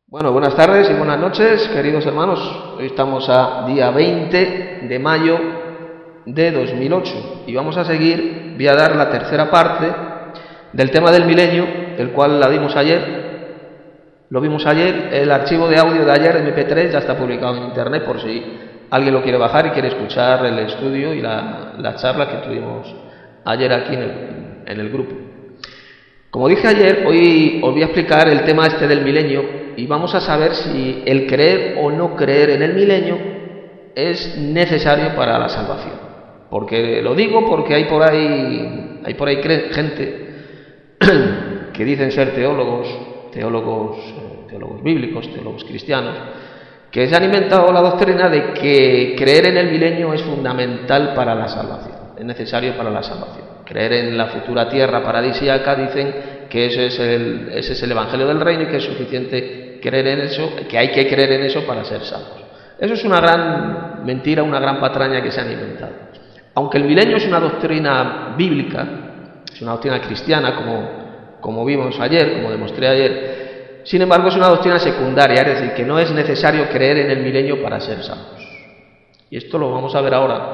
Bueno, buenas tardes y buenas noches, queridos hermanos. Hoy estamos a día 20 de mayo de 2008 y vamos a seguir, voy a dar la tercera parte del tema del milenio, el cual la dimos ayer. Lo vimos ayer, el archivo de audio de ayer, MP3, ya está publicado en internet por si alguien lo quiere bajar y quiere escuchar el estudio y la charla que tuvimos ayer aquí en el grupo. Como dije ayer, hoy os voy a explicar el tema este del milenio y vamos a saber si el creer o no creer en el milenio es necesario para la salvación. Porque lo digo porque hay por ahí gente que dicen ser teólogos bíblicos, teólogos cristianos, que se han inventado la doctrina de que creer en el milenio es fundamental para la salvación, es necesario para la salvación. Creer en la futura tierra paradisíaca, dicen que ese es el Evangelio del Reino y que es suficiente creer en eso, que hay que creer en eso para ser salvos. Eso es una gran mentira, una gran patraña que se han inventado. Aunque el milenio es una doctrina bíblica, es una doctrina cristiana, como vimos ayer, como demostré ayer, sin embargo es una doctrina secundaria, es decir, que no es necesario creer en el milenio para ser salvos. Y esto lo vamos a ver ahora.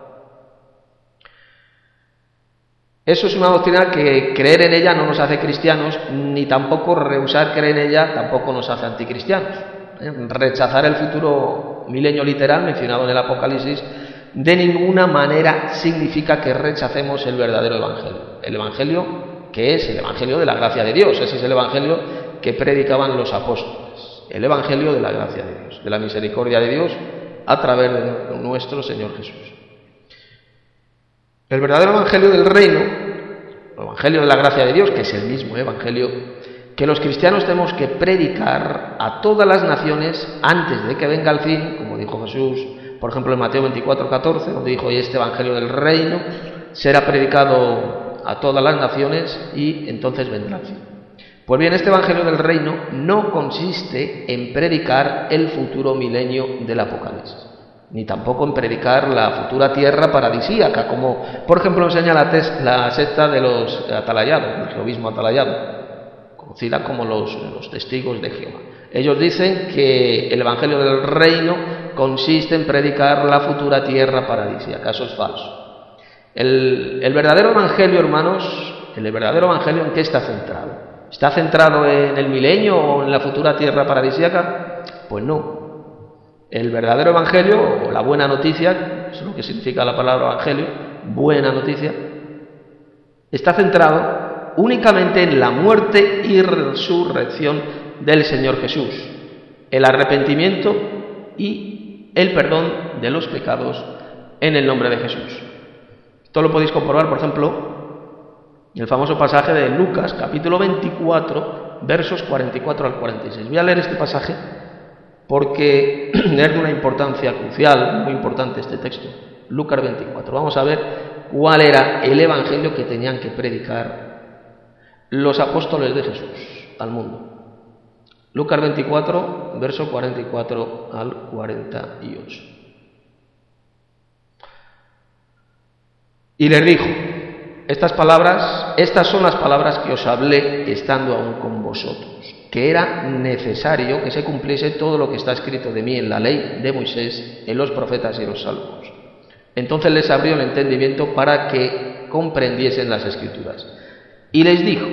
Eso es una doctrina que creer en ella no nos hace cristianos, ni tampoco rehusar creer en ella tampoco nos hace anticristianos. Rechazar el futuro milenio literal mencionado en el Apocalipsis de ninguna manera significa que rechacemos el verdadero Evangelio. El Evangelio que es el Evangelio de la gracia de Dios. Ese es el Evangelio que predicaban los apóstoles. El Evangelio de la gracia de Dios, de la misericordia de Dios a través de nuestro Señor Jesús. El verdadero Evangelio del Reino, el Evangelio de la gracia de Dios, que es el mismo Evangelio que los cristianos tenemos que predicar a todas las naciones antes de que venga el fin, como dijo Jesús, por ejemplo en Mateo 24:14, donde dijo: y este Evangelio del Reino será predicado a todas las naciones y entonces vendrá el fin. Pues bien, este Evangelio del Reino no consiste en predicar el futuro milenio del Apocalipsis, ni tampoco en predicar la futura tierra paradisíaca, como por ejemplo enseña la secta de los atalayados, el jehovismo atalayado, conocida como los testigos de Jehová. Ellos dicen que el Evangelio del Reino consiste en predicar la futura tierra paradisíaca. Eso es falso. El verdadero Evangelio, hermanos, el verdadero Evangelio, ¿en qué está centrado? ¿Está centrado en el milenio o en la futura tierra paradisíaca? Pues no. El verdadero Evangelio, o la buena noticia, es lo que significa la palabra Evangelio, buena noticia, está centrado únicamente en la muerte y resurrección del Señor Jesús, el arrepentimiento y el perdón de los pecados en el nombre de Jesús. Esto lo podéis comprobar, por ejemplo, en el famoso pasaje de Lucas, capítulo 24, versos 44 al 46. Voy a leer este pasaje porque es de una importancia crucial, muy importante este texto. Lucas 24. Vamos a ver cuál era el evangelio que tenían que predicar los apóstoles de Jesús al mundo. Lucas 24, verso 44 al 48. Y les dijo: estas son las palabras que os hablé estando aún con vosotros, que era necesario que se cumpliese todo lo que está escrito de mí en la ley de Moisés, en los profetas y en los salmos. Entonces les abrió el entendimiento para que comprendiesen las Escrituras. Y les dijo: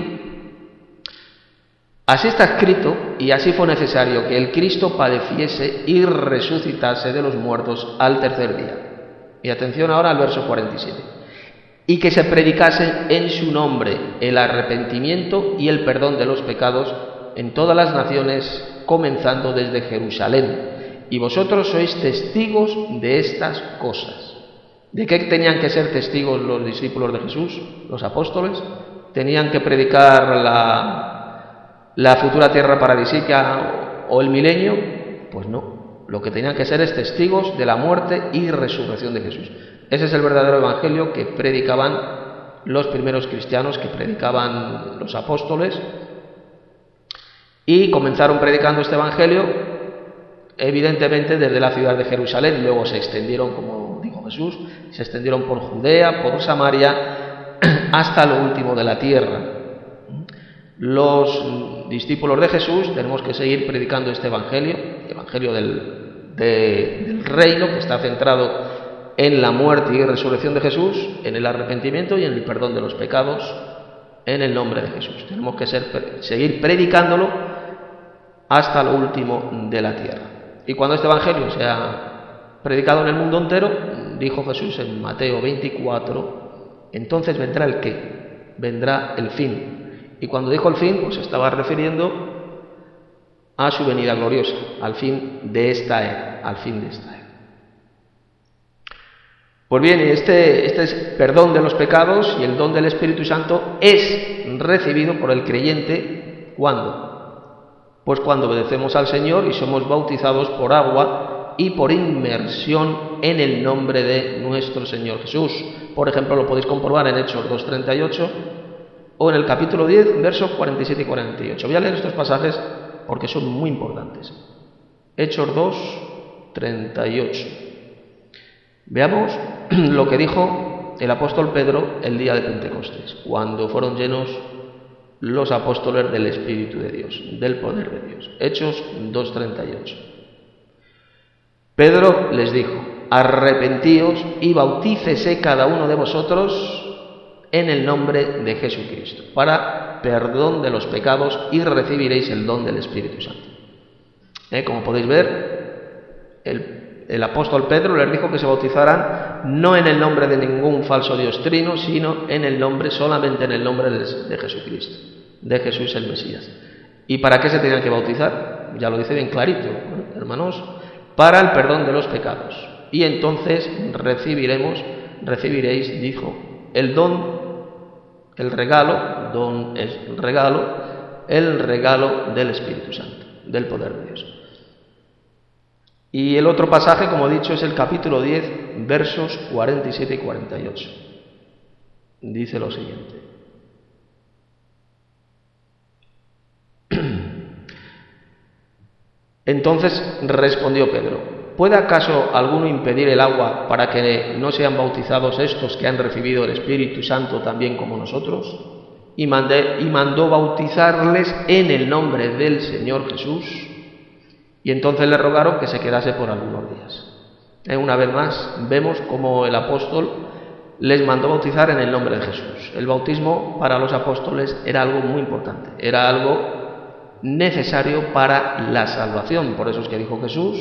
así está escrito, y así fue necesario que el Cristo padeciese y resucitase de los muertos al tercer día. Y atención ahora al verso 47. Y que se predicase en su nombre el arrepentimiento y el perdón de los pecados en todas las naciones, comenzando desde Jerusalén. Y vosotros sois testigos de estas cosas. ¿De qué tenían que ser testigos los discípulos de Jesús, los apóstoles? ¿Tenían que predicar la futura tierra paradisíaca o el milenio? Pues no. Lo que tenían que ser es testigos de la muerte y resurrección de Jesús. Ese es el verdadero evangelio que predicaban los primeros cristianos, que predicaban los apóstoles, y comenzaron predicando este evangelio evidentemente desde la ciudad de Jerusalén, y luego se extendieron, como dijo Jesús, se extendieron por Judea, por Samaria, hasta lo último de la tierra. los discípulos de Jesús tenemos que seguir predicando este evangelio, el evangelio del reino, que está centrado en la muerte y resurrección de Jesús, en el arrepentimiento y en el perdón de los pecados, en el nombre de Jesús. Tenemos que seguir predicándolo hasta lo último de la tierra. Y cuando este evangelio sea predicado en el mundo entero, dijo Jesús en Mateo 24, entonces vendrá el qué, vendrá el fin. Y cuando dijo el fin, pues estaba refiriendo a su venida gloriosa, al fin de esta era, al fin de esta era. Pues bien, este es perdón de los pecados y el don del Espíritu Santo es recibido por el creyente, ¿cuándo? Pues cuando obedecemos al Señor y somos bautizados por agua y por inmersión en el nombre de nuestro Señor Jesús. Por ejemplo, lo podéis comprobar en Hechos 2:38 o en el capítulo 10, versos 47 y 48. Voy a leer estos pasajes porque son muy importantes. Hechos 2:38. Veamos lo que dijo el apóstol Pedro el día de Pentecostés, cuando fueron llenos los apóstoles del Espíritu de Dios, del poder de Dios. Hechos 2:38. Pedro les dijo: arrepentíos y bautícese cada uno de vosotros en el nombre de Jesucristo, para perdón de los pecados, y recibiréis el don del Espíritu Santo. Como podéis ver, el apóstol Pedro les dijo que se bautizaran no en el nombre de ningún falso dios trino, sino solamente en el nombre de Jesucristo, de Jesús el Mesías. ¿Y para qué se tenían que bautizar? Ya lo dice bien clarito, hermanos, para el perdón de los pecados. Y entonces recibiréis, dijo, el don, el regalo del Espíritu Santo, del poder de Dios. Y el otro pasaje, como he dicho, es el capítulo 10, versos 47 y 48. Dice lo siguiente: entonces respondió Pedro: ¿puede acaso alguno impedir el agua para que no sean bautizados estos que han recibido el Espíritu Santo también como nosotros? Y mandó bautizarles en el nombre del Señor Jesús. Y entonces le rogaron que se quedase por algunos días. Una vez más vemos cómo el apóstol les mandó bautizar en el nombre de Jesús. El bautismo para los apóstoles era algo muy importante, era algo necesario para la salvación. Por eso es que dijo Jesús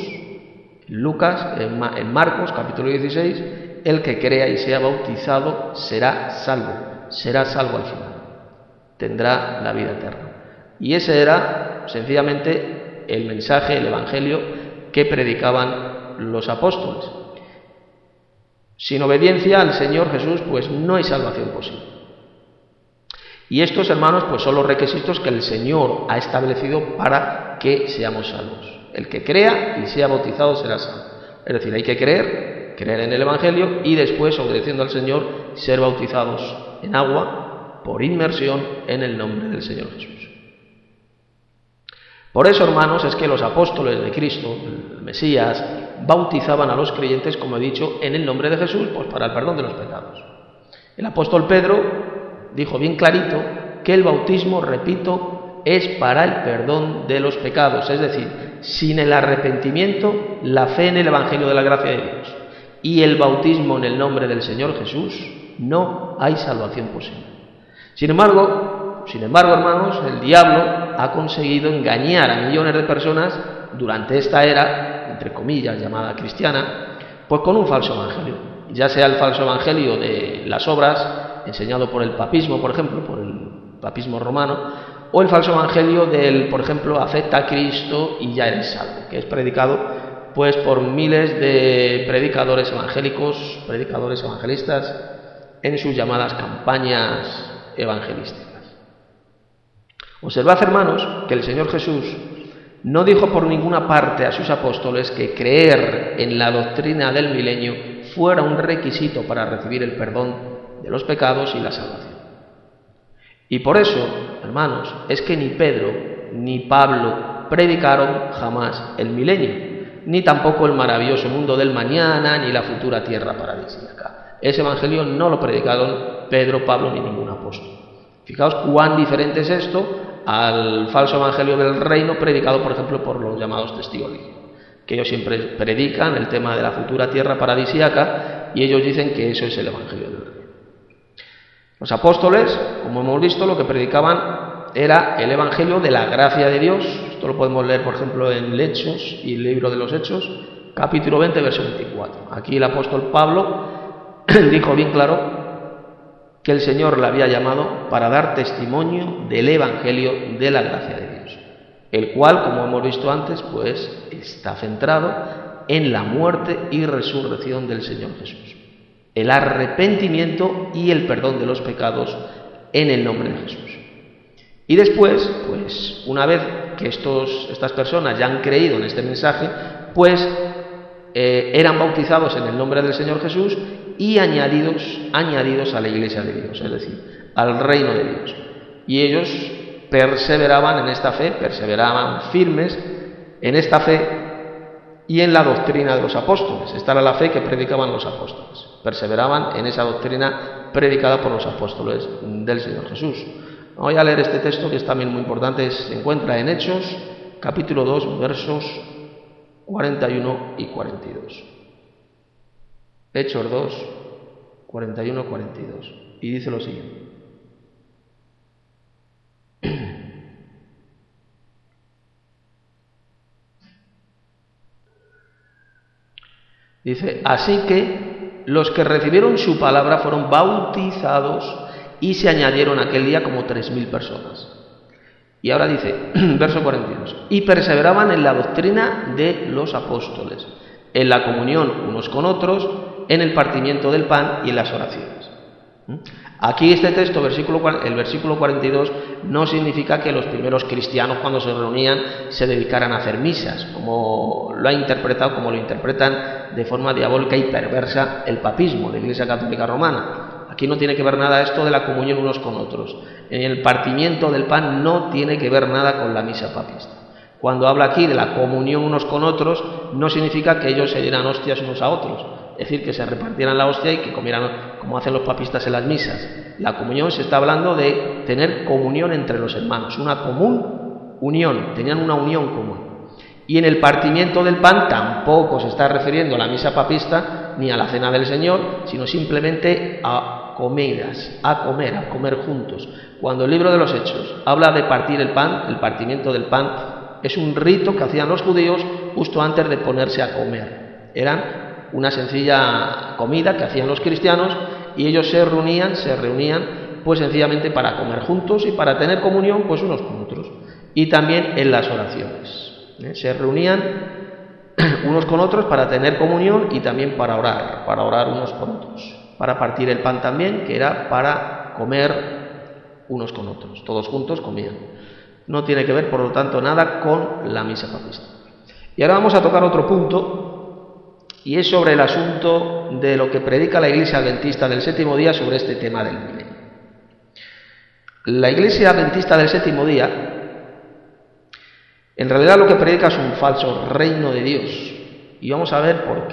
en Marcos capítulo 16, el que crea y sea bautizado será salvo al final, tendrá la vida eterna. Y ese era sencillamente el mensaje, el evangelio que predicaban los apóstoles. Sin obediencia al Señor Jesús, pues no hay salvación posible. Y estos, hermanos, pues son los requisitos que el Señor ha establecido para que seamos salvos. El que crea y sea bautizado será salvo. Es decir, hay que creer en el evangelio y después, obedeciendo al Señor, ser bautizados en agua por inmersión en el nombre del Señor Jesús. Por eso, hermanos, es que los apóstoles de Cristo, el Mesías, bautizaban a los creyentes, como he dicho, en el nombre de Jesús, pues para el perdón de los pecados. El apóstol Pedro dijo bien clarito que el bautismo, repito, es para el perdón de los pecados, es decir, sin el arrepentimiento, la fe en el Evangelio de la gracia de Dios y el bautismo en el nombre del Señor Jesús, no hay salvación posible. Sin embargo, hermanos, el diablo ha conseguido engañar a millones de personas durante esta era, entre comillas, llamada cristiana, pues con un falso evangelio. Ya sea el falso evangelio de las obras, enseñado por el papismo, por ejemplo, por el papismo romano, o el falso evangelio del, por ejemplo, acepta a Cristo y ya eres salvo, que es predicado pues por miles de predicadores evangélicos, predicadores evangelistas, en sus llamadas campañas evangelísticas. Observad, hermanos, que el Señor Jesús no dijo por ninguna parte a sus apóstoles que creer en la doctrina del milenio fuera un requisito para recibir el perdón de los pecados y la salvación. Y por eso, hermanos, es que ni Pedro ni Pablo predicaron jamás el milenio, ni tampoco el maravilloso mundo del mañana, ni la futura tierra paradisíaca. Ese evangelio no lo predicaron Pedro, Pablo ni ningún apóstol. Fijaos cuán diferente es esto al falso evangelio del reino predicado, por ejemplo, por los llamados testigos de Jehová, que ellos siempre predican el tema de la futura tierra paradisíaca y ellos dicen que eso es el evangelio del reino. Los apóstoles, como hemos visto, lo que predicaban era el evangelio de la gracia de Dios. Esto lo podemos leer, por ejemplo, en Hechos y el libro de los Hechos, capítulo 20, verso 24. Aquí el apóstol Pablo dijo bien claro que el Señor le había llamado para dar testimonio del evangelio de la gracia de Dios, el cual, como hemos visto antes, pues está centrado en la muerte y resurrección del Señor Jesús, el arrepentimiento y el perdón de los pecados en el nombre de Jesús. Y después, pues una vez que estas personas ya han creído en este mensaje, pues eran bautizados en el nombre del Señor Jesús y añadidos a la iglesia de Dios, es decir, al reino de Dios. Y ellos perseveraban en esta fe, perseveraban firmes en esta fe y en la doctrina de los apóstoles. Esta era la fe que predicaban los apóstoles. Perseveraban en esa doctrina predicada por los apóstoles del Señor Jesús. Voy a leer este texto que es también muy importante, se encuentra en Hechos, capítulo 2, versos 41 y 42. Hechos 2, 41 y 42. Y dice lo siguiente. Dice, así que los que recibieron su palabra fueron bautizados y se añadieron aquel día como 3.000 personas. Y ahora dice, verso 42, y perseveraban en la doctrina de los apóstoles, en la comunión unos con otros, en el partimiento del pan y en las oraciones. Aquí este texto, el versículo 42, no significa que los primeros cristianos cuando se reunían se dedicaran a hacer misas, como lo interpretan de forma diabólica y perversa el papismo, la Iglesia Católica Romana. Aquí no tiene que ver nada esto de la comunión unos con otros. En el partimiento del pan no tiene que ver nada con la misa papista. Cuando habla aquí de la comunión unos con otros, no significa que ellos se dieran hostias unos a otros, es decir, que se repartieran la hostia y que comieran como hacen los papistas en las misas. La comunión se está hablando de tener comunión entre los hermanos, una común unión, tenían una unión común. Y en el partimiento del pan tampoco se está refiriendo a la misa papista ni a la cena del Señor, sino simplemente a comidas, a comer juntos. Cuando el libro de los Hechos habla de partir el pan, el partimiento del pan es un rito que hacían los judíos justo antes de ponerse a comer. Eran una sencilla comida que hacían los cristianos y ellos se reunían pues sencillamente para comer juntos y para tener comunión pues unos con otros. Y también en las oraciones. Se reunían unos con otros para tener comunión y también para orar unos con otros. Para partir el pan también, que era para comer unos con otros. Todos juntos comían. No tiene que ver, por lo tanto, nada con la misa papista. Y ahora vamos a tocar otro punto, y es sobre el asunto de lo que predica la Iglesia Adventista del Séptimo Día sobre este tema del milenio. La Iglesia Adventista del Séptimo Día, en realidad lo que predica es un falso reino de Dios, y vamos a ver por qué.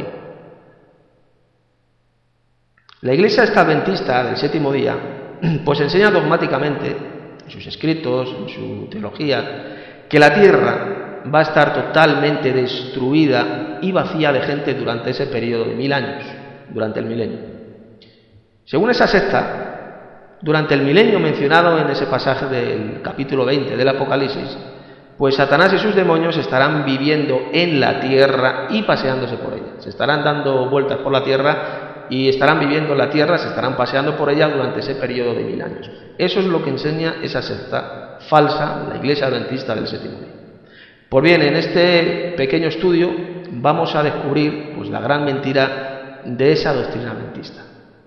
La Iglesia Adventista del Séptimo Día, pues enseña dogmáticamente, en sus escritos, en su teología, que la tierra va a estar totalmente destruida y vacía de gente durante ese periodo de 1000 años, durante el milenio. Según esa secta, durante el milenio mencionado en ese pasaje del capítulo 20 del Apocalipsis, pues Satanás y sus demonios estarán viviendo en la tierra y paseándose por ella. Se estarán dando vueltas por la tierra y estarán viviendo en la tierra, se estarán paseando por ella durante ese periodo de 1000 años. Eso es lo que enseña esa secta falsa, la Iglesia Adventista del Séptimo Día. Pues bien, en este pequeño estudio vamos a descubrir pues, la gran mentira de esa doctrina adventista.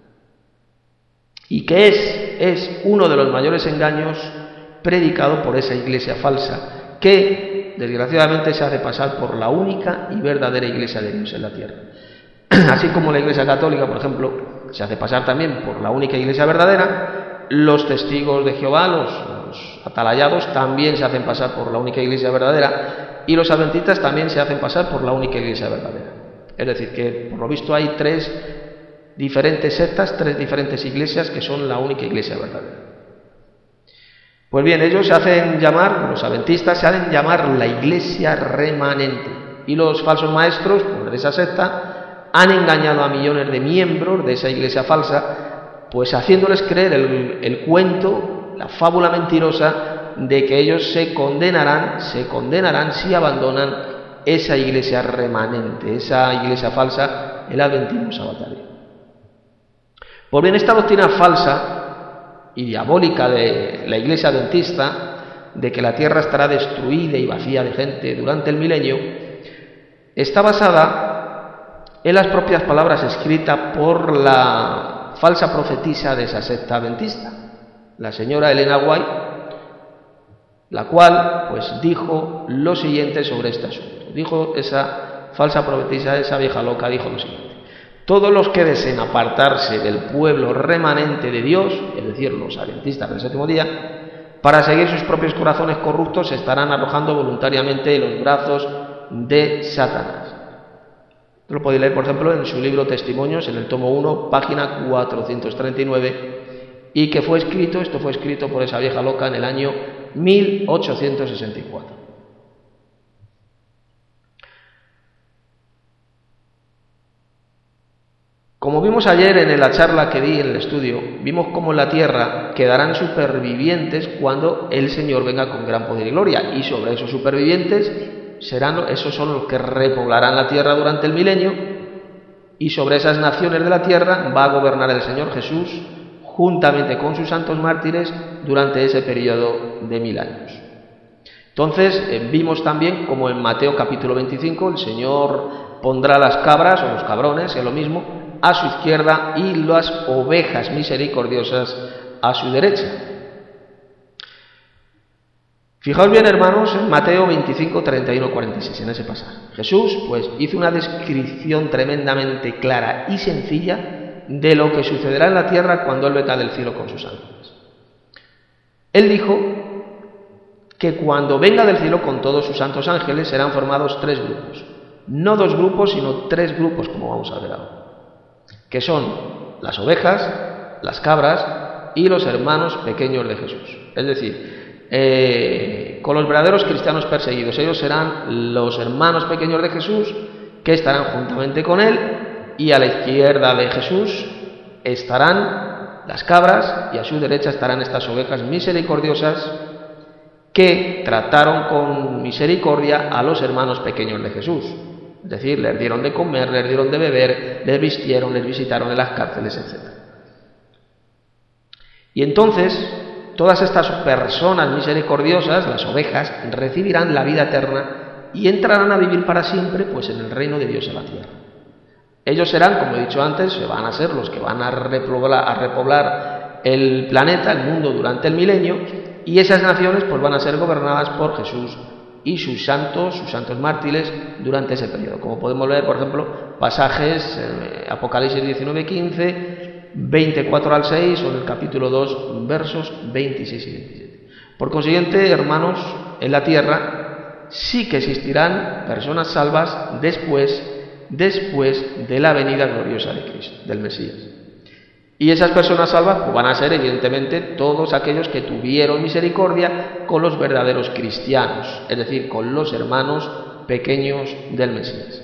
Y que es uno de los mayores engaños predicado por esa iglesia falsa, que desgraciadamente se hace pasar por la única y verdadera iglesia de Dios en la tierra. Así como la Iglesia Católica, por ejemplo, se hace pasar también por la única iglesia verdadera, los testigos de Jehová, los atalayados, también se hacen pasar por la única iglesia verdadera, y los adventistas también se hacen pasar por la única iglesia verdadera. Es decir, que por lo visto hay 3 diferentes sectas, 3 diferentes iglesias que son la única iglesia verdadera. Pues bien, ellos se hacen llamar, los adventistas se hacen llamar la iglesia remanente, y los falsos maestros, pues de esa secta, han engañado a millones de miembros de esa iglesia falsa, pues haciéndoles creer el cuento, la fábula mentirosa de que ellos se condenarán si abandonan esa iglesia remanente, esa iglesia falsa, el adventismo sabatario. Pues bien, esta doctrina falsa y diabólica de la iglesia adventista, de que la tierra estará destruida y vacía de gente durante el milenio, está basada en las propias palabras escritas por la falsa profetisa de esa secta adventista, la señora Elena White, la cual pues dijo lo siguiente sobre este asunto. Dijo esa falsa profetisa, esa vieja loca, dijo lo siguiente: todos los que deseen apartarse del pueblo remanente de Dios, es decir, los adventistas del séptimo día, para seguir sus propios corazones corruptos, se estarán arrojando voluntariamente en los brazos de Satanás. Lo podéis leer, por ejemplo, en su libro Testimonios, en el tomo 1, página 439, y que fue escrito, esto fue escrito por esa vieja loca en el año 1864. Como vimos ayer en la charla que di en el estudio, vimos cómo en la tierra quedarán supervivientes cuando el Señor venga con gran poder y gloria, y sobre esos supervivientes esos son los que repoblarán la tierra durante el milenio, y sobre esas naciones de la tierra va a gobernar el Señor Jesús juntamente con sus santos mártires durante ese periodo de 1000 años. Entonces vimos también como en Mateo capítulo 25 el Señor pondrá las cabras o los cabrones, es lo mismo, a su izquierda y las ovejas misericordiosas a su derecha. Fijaos bien, hermanos, en Mateo 25, 31, 46, en ese pasaje. Jesús pues hizo una descripción tremendamente clara y sencilla de lo que sucederá en la tierra cuando Él venga del cielo con sus ángeles. Él dijo que cuando venga del cielo con todos sus santos ángeles serán formados 3 grupos. No 2 grupos, sino 3 grupos, como vamos a ver ahora, que son las ovejas, las cabras y los hermanos pequeños de Jesús. Es decir, con los verdaderos cristianos perseguidos, ellos serán los hermanos pequeños de Jesús, que estarán juntamente con Él, y a la izquierda de Jesús estarán las cabras y a su derecha estarán estas ovejas misericordiosas que trataron con misericordia a los hermanos pequeños de Jesús. Es decir, les dieron de comer, les dieron de beber, les vistieron, les visitaron en las cárceles, etc. Y entonces, todas estas personas misericordiosas, las ovejas, recibirán la vida eterna y entrarán a vivir para siempre, pues en el reino de Dios en la tierra. Ellos serán, como he dicho antes, van a ser los que van a repoblar el planeta, el mundo durante el milenio, y esas naciones pues van a ser gobernadas por Jesús y sus santos mártires durante ese periodo. Como podemos leer, por ejemplo, pasajes Apocalipsis 19, 15, 24 al 6 o en el capítulo 2, versos 26 y 27. Por consiguiente, hermanos, en la tierra sí que existirán personas salvas después de la venida gloriosa de Cristo, del Mesías. Y esas personas salvas pues, van a ser evidentemente todos aquellos que tuvieron misericordia con los verdaderos cristianos, es decir, con los hermanos pequeños del Mesías.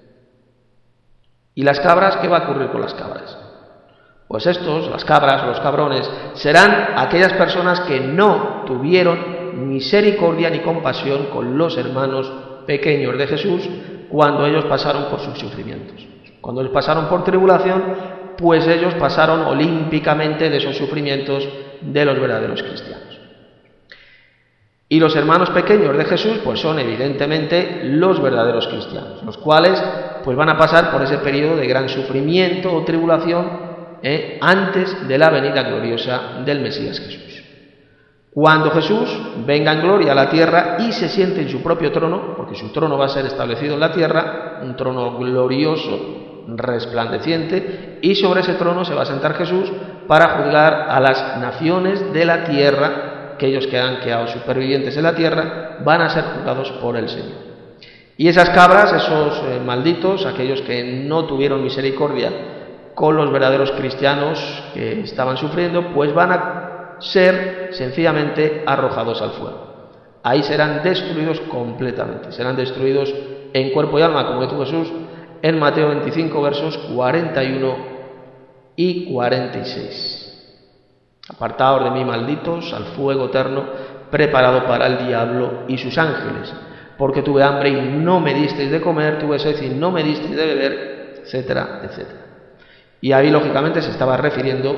¿Y las cabras? ¿Qué va a ocurrir con las cabras? Pues estos, las cabras, los cabrones, serán aquellas personas que no tuvieron misericordia ni compasión con los hermanos pequeños de Jesús cuando ellos pasaron por sus sufrimientos. Cuando ellos pasaron por tribulación, pues ellos pasaron olímpicamente de esos sufrimientos de los verdaderos cristianos. Y los hermanos pequeños de Jesús, pues son evidentemente los verdaderos cristianos, los cuales pues van a pasar por ese periodo de gran sufrimiento o tribulación antes de la venida gloriosa del Mesías Jesús. Cuando Jesús venga en gloria a la tierra y se siente en su propio trono, porque su trono va a ser establecido en la tierra, un trono glorioso, resplandeciente, y sobre ese trono se va a sentar Jesús para juzgar a las naciones de la tierra. Aquellos que han quedado supervivientes en la tierra van a ser juzgados por el Señor. Y esas cabras, esos malditos, aquellos que no tuvieron misericordia con los verdaderos cristianos que estaban sufriendo, pues van a ser sencillamente arrojados al fuego. Ahí serán destruidos completamente, serán destruidos en cuerpo y alma, como dijo Jesús en Mateo 25, versos 41 y 46. Apartaos de mí, malditos, al fuego eterno, preparado para el diablo y sus ángeles, porque tuve hambre y no me disteis de comer, tuve sed y no me disteis de beber, etcétera, etcétera. Y ahí, lógicamente, se estaba refiriendo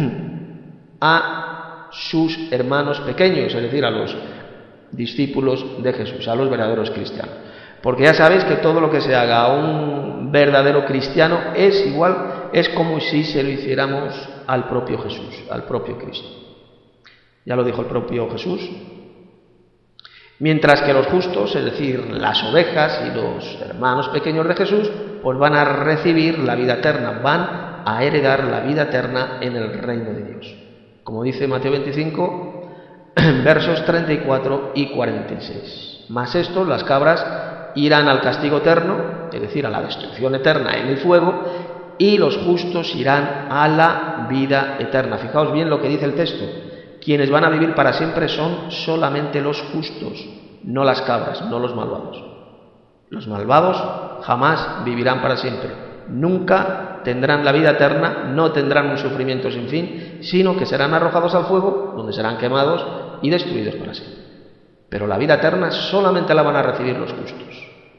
a sus hermanos pequeños, es decir, a los discípulos de Jesús, a los verdaderos cristianos. Porque ya sabéis que todo lo que se haga a un verdadero cristiano es igual, es como si se lo hiciéramos al propio Jesús, al propio Cristo. Ya lo dijo el propio Jesús. Mientras que los justos, es decir, las ovejas y los hermanos pequeños de Jesús, pues van a recibir la vida eterna, van a heredar la vida eterna en el reino de Dios. Como dice Mateo 25, versos 34 y 46. Mas estos, las cabras, irán al castigo eterno, es decir, a la destrucción eterna en el fuego, y los justos irán a la vida eterna. Fijaos bien lo que dice el texto. Quienes van a vivir para siempre son solamente los justos, no las cabras, no los malvados. Los malvados jamás vivirán para siempre. Nunca tendrán la vida eterna, no tendrán un sufrimiento sin fin, sino que serán arrojados al fuego, donde serán quemados y destruidos para siempre. Pero la vida eterna solamente la van a recibir los justos.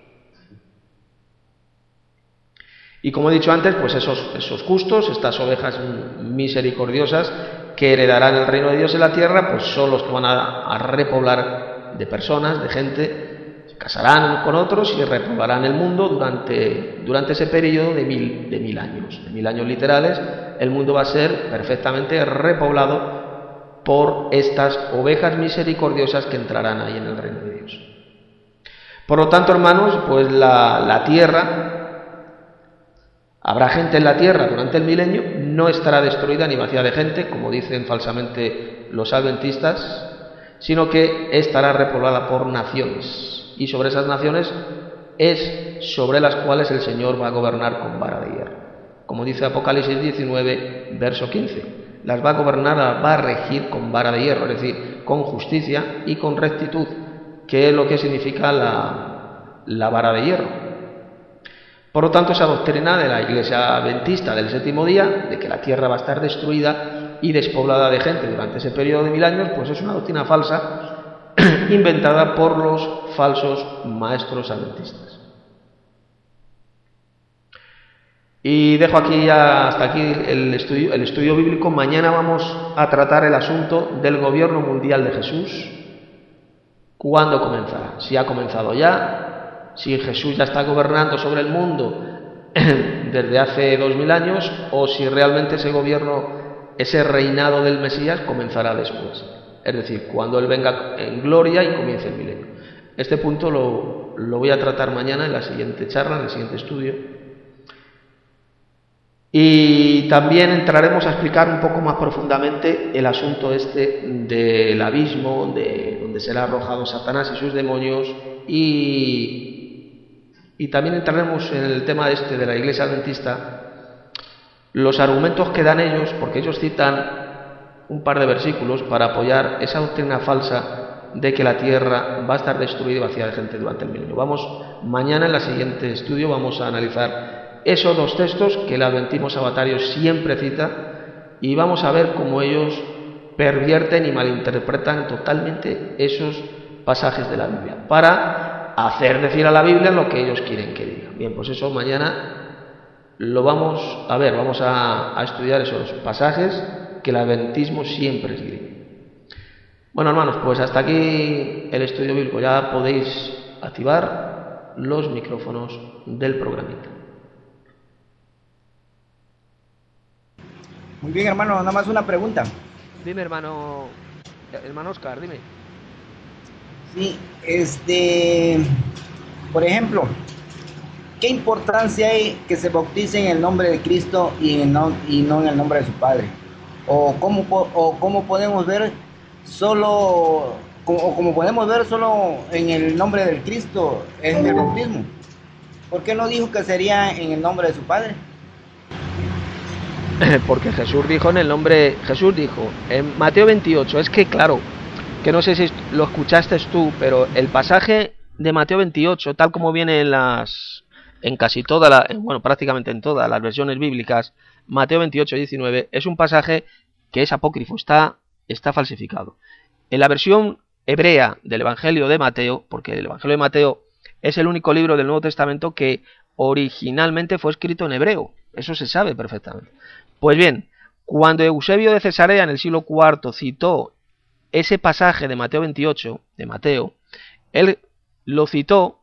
Y como he dicho antes, pues esos justos, estas ovejas misericordiosas que heredarán el reino de Dios en la tierra, pues son los que van a repoblar de personas, de gente, se casarán con otros y repoblarán el mundo durante ese periodo de mil años. De 1000 años literales, el mundo va a ser perfectamente repoblado por estas ovejas misericordiosas que entrarán ahí en el reino de Dios. Por lo tanto, hermanos, pues la tierra, habrá gente en la tierra durante el milenio, no estará destruida ni vacía de gente, como dicen falsamente los adventistas, sino que estará repoblada por naciones. Y sobre esas naciones es sobre las cuales el Señor va a gobernar con vara de hierro. Como dice Apocalipsis 19, verso 15. Las va a gobernar, va a regir con vara de hierro, es decir, con justicia y con rectitud, que es lo que significa la vara de hierro. Por lo tanto, esa doctrina de la Iglesia Adventista del séptimo día, de que la tierra va a estar destruida y despoblada de gente durante ese periodo de 1000 años, pues es una doctrina falsa, inventada por los falsos maestros adventistas. Y dejo aquí hasta aquí el estudio bíblico. Mañana vamos a tratar el asunto del gobierno mundial de Jesús. ¿Cuándo comenzará? Si ha comenzado ya, si Jesús ya está gobernando sobre el mundo desde hace 2000 años, o si realmente ese gobierno, ese reinado del Mesías comenzará después. Es decir, cuando Él venga en gloria y comience el milenio. Este punto lo voy a tratar mañana en la siguiente charla, en el siguiente estudio. Y también entraremos a explicar un poco más profundamente el asunto del abismo, de donde será arrojado Satanás y sus demonios, y también entraremos en el tema de la Iglesia Adventista, los argumentos que dan ellos, porque ellos citan un par de versículos para apoyar esa doctrina falsa de que la tierra va a estar destruida y vacía de gente durante el milenio. Mañana en el siguiente estudio vamos a analizar esos dos textos que el adventismo sabatario siempre cita, y vamos a ver cómo ellos pervierten y malinterpretan totalmente esos pasajes de la Biblia para hacer decir a la Biblia lo que ellos quieren que diga. Bien, pues eso mañana lo vamos a ver, vamos a estudiar esos pasajes que el adventismo siempre esgrime. Bueno, hermanos, pues hasta aquí el estudio bíblico. Ya podéis activar los micrófonos del programita. Muy bien, hermano, nada más una pregunta. Dime, hermano Oscar, dime. Sí, por ejemplo, ¿qué importancia hay que se bautice en el nombre de Cristo y no en el nombre de su Padre? ¿O cómo podemos ver solo en el nombre del Cristo en el bautismo? ¿Por qué no dijo que sería en el nombre de su Padre? Porque Jesús dijo en Mateo 28, es que claro, que no sé si lo escuchaste tú, pero el pasaje de Mateo 28, tal como viene en casi bueno, prácticamente en todas las versiones bíblicas, Mateo 28, 19, es un pasaje que es apócrifo, está falsificado. En la versión hebrea del Evangelio de Mateo, porque el Evangelio de Mateo es el único libro del Nuevo Testamento que originalmente fue escrito en hebreo, eso se sabe perfectamente. Pues bien, cuando Eusebio de Cesarea en el siglo IV citó ese pasaje de Mateo 28, de Mateo, él lo citó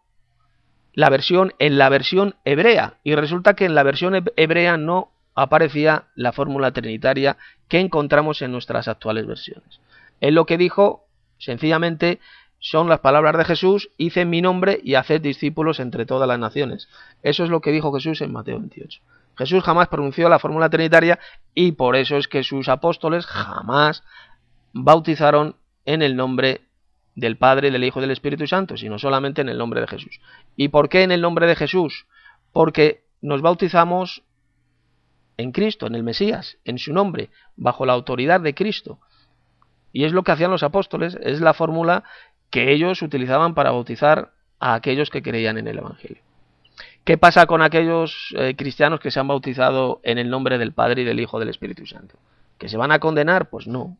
en la versión hebrea, y resulta que en la versión hebrea no aparecía la fórmula trinitaria que encontramos en nuestras actuales versiones. Él lo que dijo, sencillamente, son las palabras de Jesús: id en mi nombre y haced discípulos entre todas las naciones. Eso es lo que dijo Jesús en Mateo 28. Jesús jamás pronunció la fórmula trinitaria, y por eso es que sus apóstoles jamás bautizaron en el nombre del Padre, del Hijo y del Espíritu Santo, sino solamente en el nombre de Jesús. ¿Y por qué en el nombre de Jesús? Porque nos bautizamos en Cristo, en el Mesías, en su nombre, bajo la autoridad de Cristo. Y es lo que hacían los apóstoles, es la fórmula que ellos utilizaban para bautizar a aquellos que creían en el Evangelio. ¿Qué pasa con aquellos cristianos que se han bautizado en el nombre del Padre y del Hijo y del Espíritu Santo? ¿Que se van a condenar? Pues no,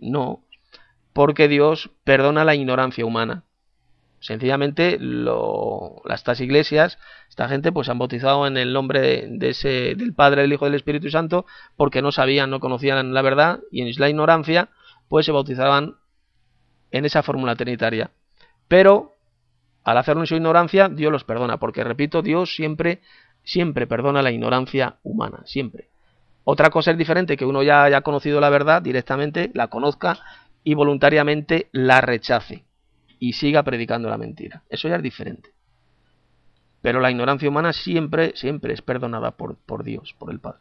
porque Dios perdona la ignorancia humana. Sencillamente estas iglesias, esta gente pues se han bautizado en el nombre del Padre, del Hijo y del Espíritu Santo, porque no sabían, no conocían la verdad, y en la ignorancia pues se bautizaban en esa fórmula trinitaria. Pero al hacerlo en su ignorancia, Dios los perdona, porque repito, Dios siempre perdona la ignorancia humana, siempre. Otra cosa es diferente, que uno ya haya conocido la verdad directamente, la conozca y voluntariamente la rechace y siga predicando la mentira. Eso ya es diferente. Pero la ignorancia humana siempre es perdonada por Dios, por el Padre.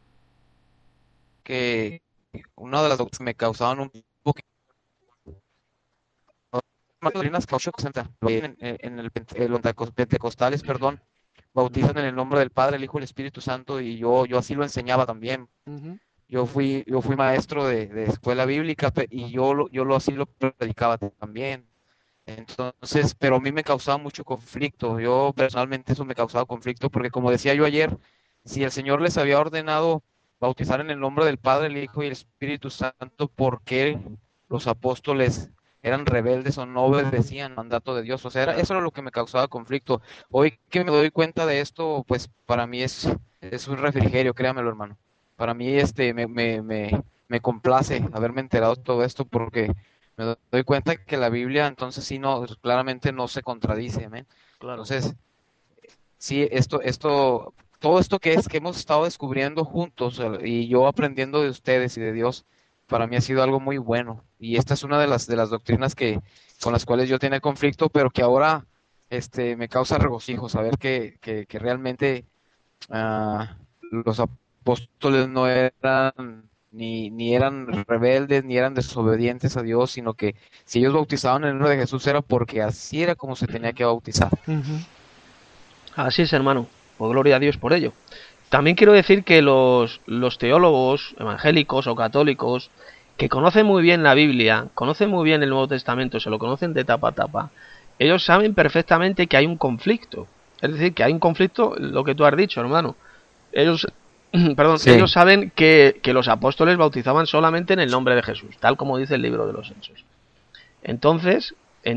Que una de las doctrinas me causaban un poquito doctrinas los pentecostales, bautizan en el nombre del Padre, el Hijo y el Espíritu Santo, y yo así lo enseñaba también. Yo fui maestro de escuela bíblica, y así lo predicaba también. Entonces, pero a mí me causaba mucho conflicto. Yo personalmente eso me causaba conflicto, porque como decía yo ayer, si el Señor les había ordenado bautizar en el nombre del Padre, el Hijo y el Espíritu Santo, ¿por qué los apóstoles eran rebeldes o no obedecían el mandato de Dios? O sea, eso era lo que me causaba conflicto. Hoy que me doy cuenta de esto, pues para mí es un refrigerio, créamelo, hermano. Para mí me complace haberme enterado de todo esto, porque me doy cuenta que la Biblia entonces sí claramente no se contradice, amén. Claro. Entonces, sí, todo esto que hemos estado descubriendo juntos, y yo aprendiendo de ustedes y de Dios, para mí ha sido algo muy bueno. Y esta es una de las doctrinas con las cuales yo tenía conflicto, pero que ahora me causa regocijo saber que realmente los apóstoles no eran ni eran rebeldes, ni eran desobedientes a Dios, sino que si ellos bautizaban en el nombre de Jesús era porque así era como se tenía que bautizar. Así es, hermano. Pues gloria a Dios por ello. También quiero decir que los teólogos evangélicos o católicos que conocen muy bien la Biblia, conocen muy bien el Nuevo Testamento, se lo conocen de tapa a tapa, ellos saben perfectamente que hay un conflicto. Es decir, que hay un conflicto, lo que tú has dicho, hermano. Ellos saben que los apóstoles bautizaban solamente en el nombre de Jesús, tal como dice el libro de los Hechos. Entonces,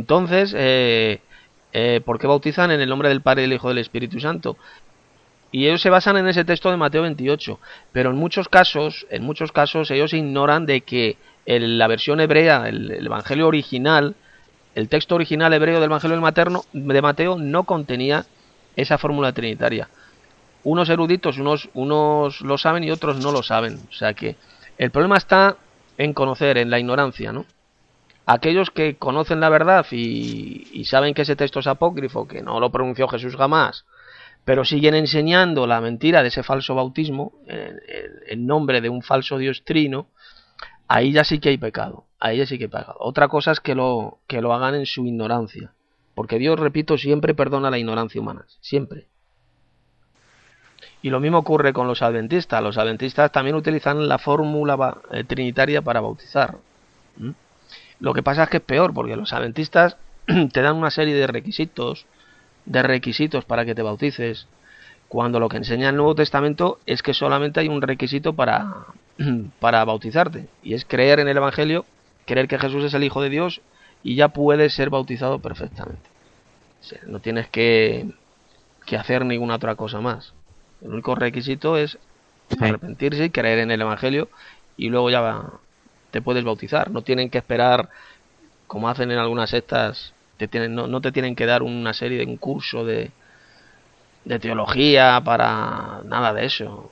¿por qué bautizan en el nombre del Padre, del Hijo y del Espíritu Santo? Y ellos se basan en ese texto de Mateo 28, pero en muchos casos ellos ignoran de que la versión hebrea, el Evangelio original, el texto original hebreo del Evangelio de Mateo no contenía esa fórmula trinitaria. Unos eruditos, unos lo saben y otros no lo saben. O sea que el problema está en conocer, en la ignorancia, ¿no? Aquellos que conocen la verdad y saben que ese texto es apócrifo, que no lo pronunció Jesús jamás, pero siguen enseñando la mentira de ese falso bautismo en nombre de un falso Dios trino, ahí ya sí que hay pecado. Otra cosa es que lo hagan en su ignorancia, porque Dios, repito, siempre perdona la ignorancia humana, siempre. Y lo mismo ocurre con los adventistas. Los adventistas también utilizan la fórmula trinitaria para bautizar. Lo que pasa es que es peor, porque los adventistas te dan una serie de requisitos para que te bautices, cuando lo que enseña el Nuevo Testamento es que solamente hay un requisito para bautizarte, y es creer en el Evangelio, creer que Jesús es el Hijo de Dios, y ya puedes ser bautizado perfectamente. O sea, no tienes que hacer ninguna otra cosa más. El único requisito es arrepentirse y creer en el Evangelio, y luego ya te puedes bautizar. No tienen que esperar, como hacen en algunas sectas, no te tienen que dar un curso de teología para nada de eso.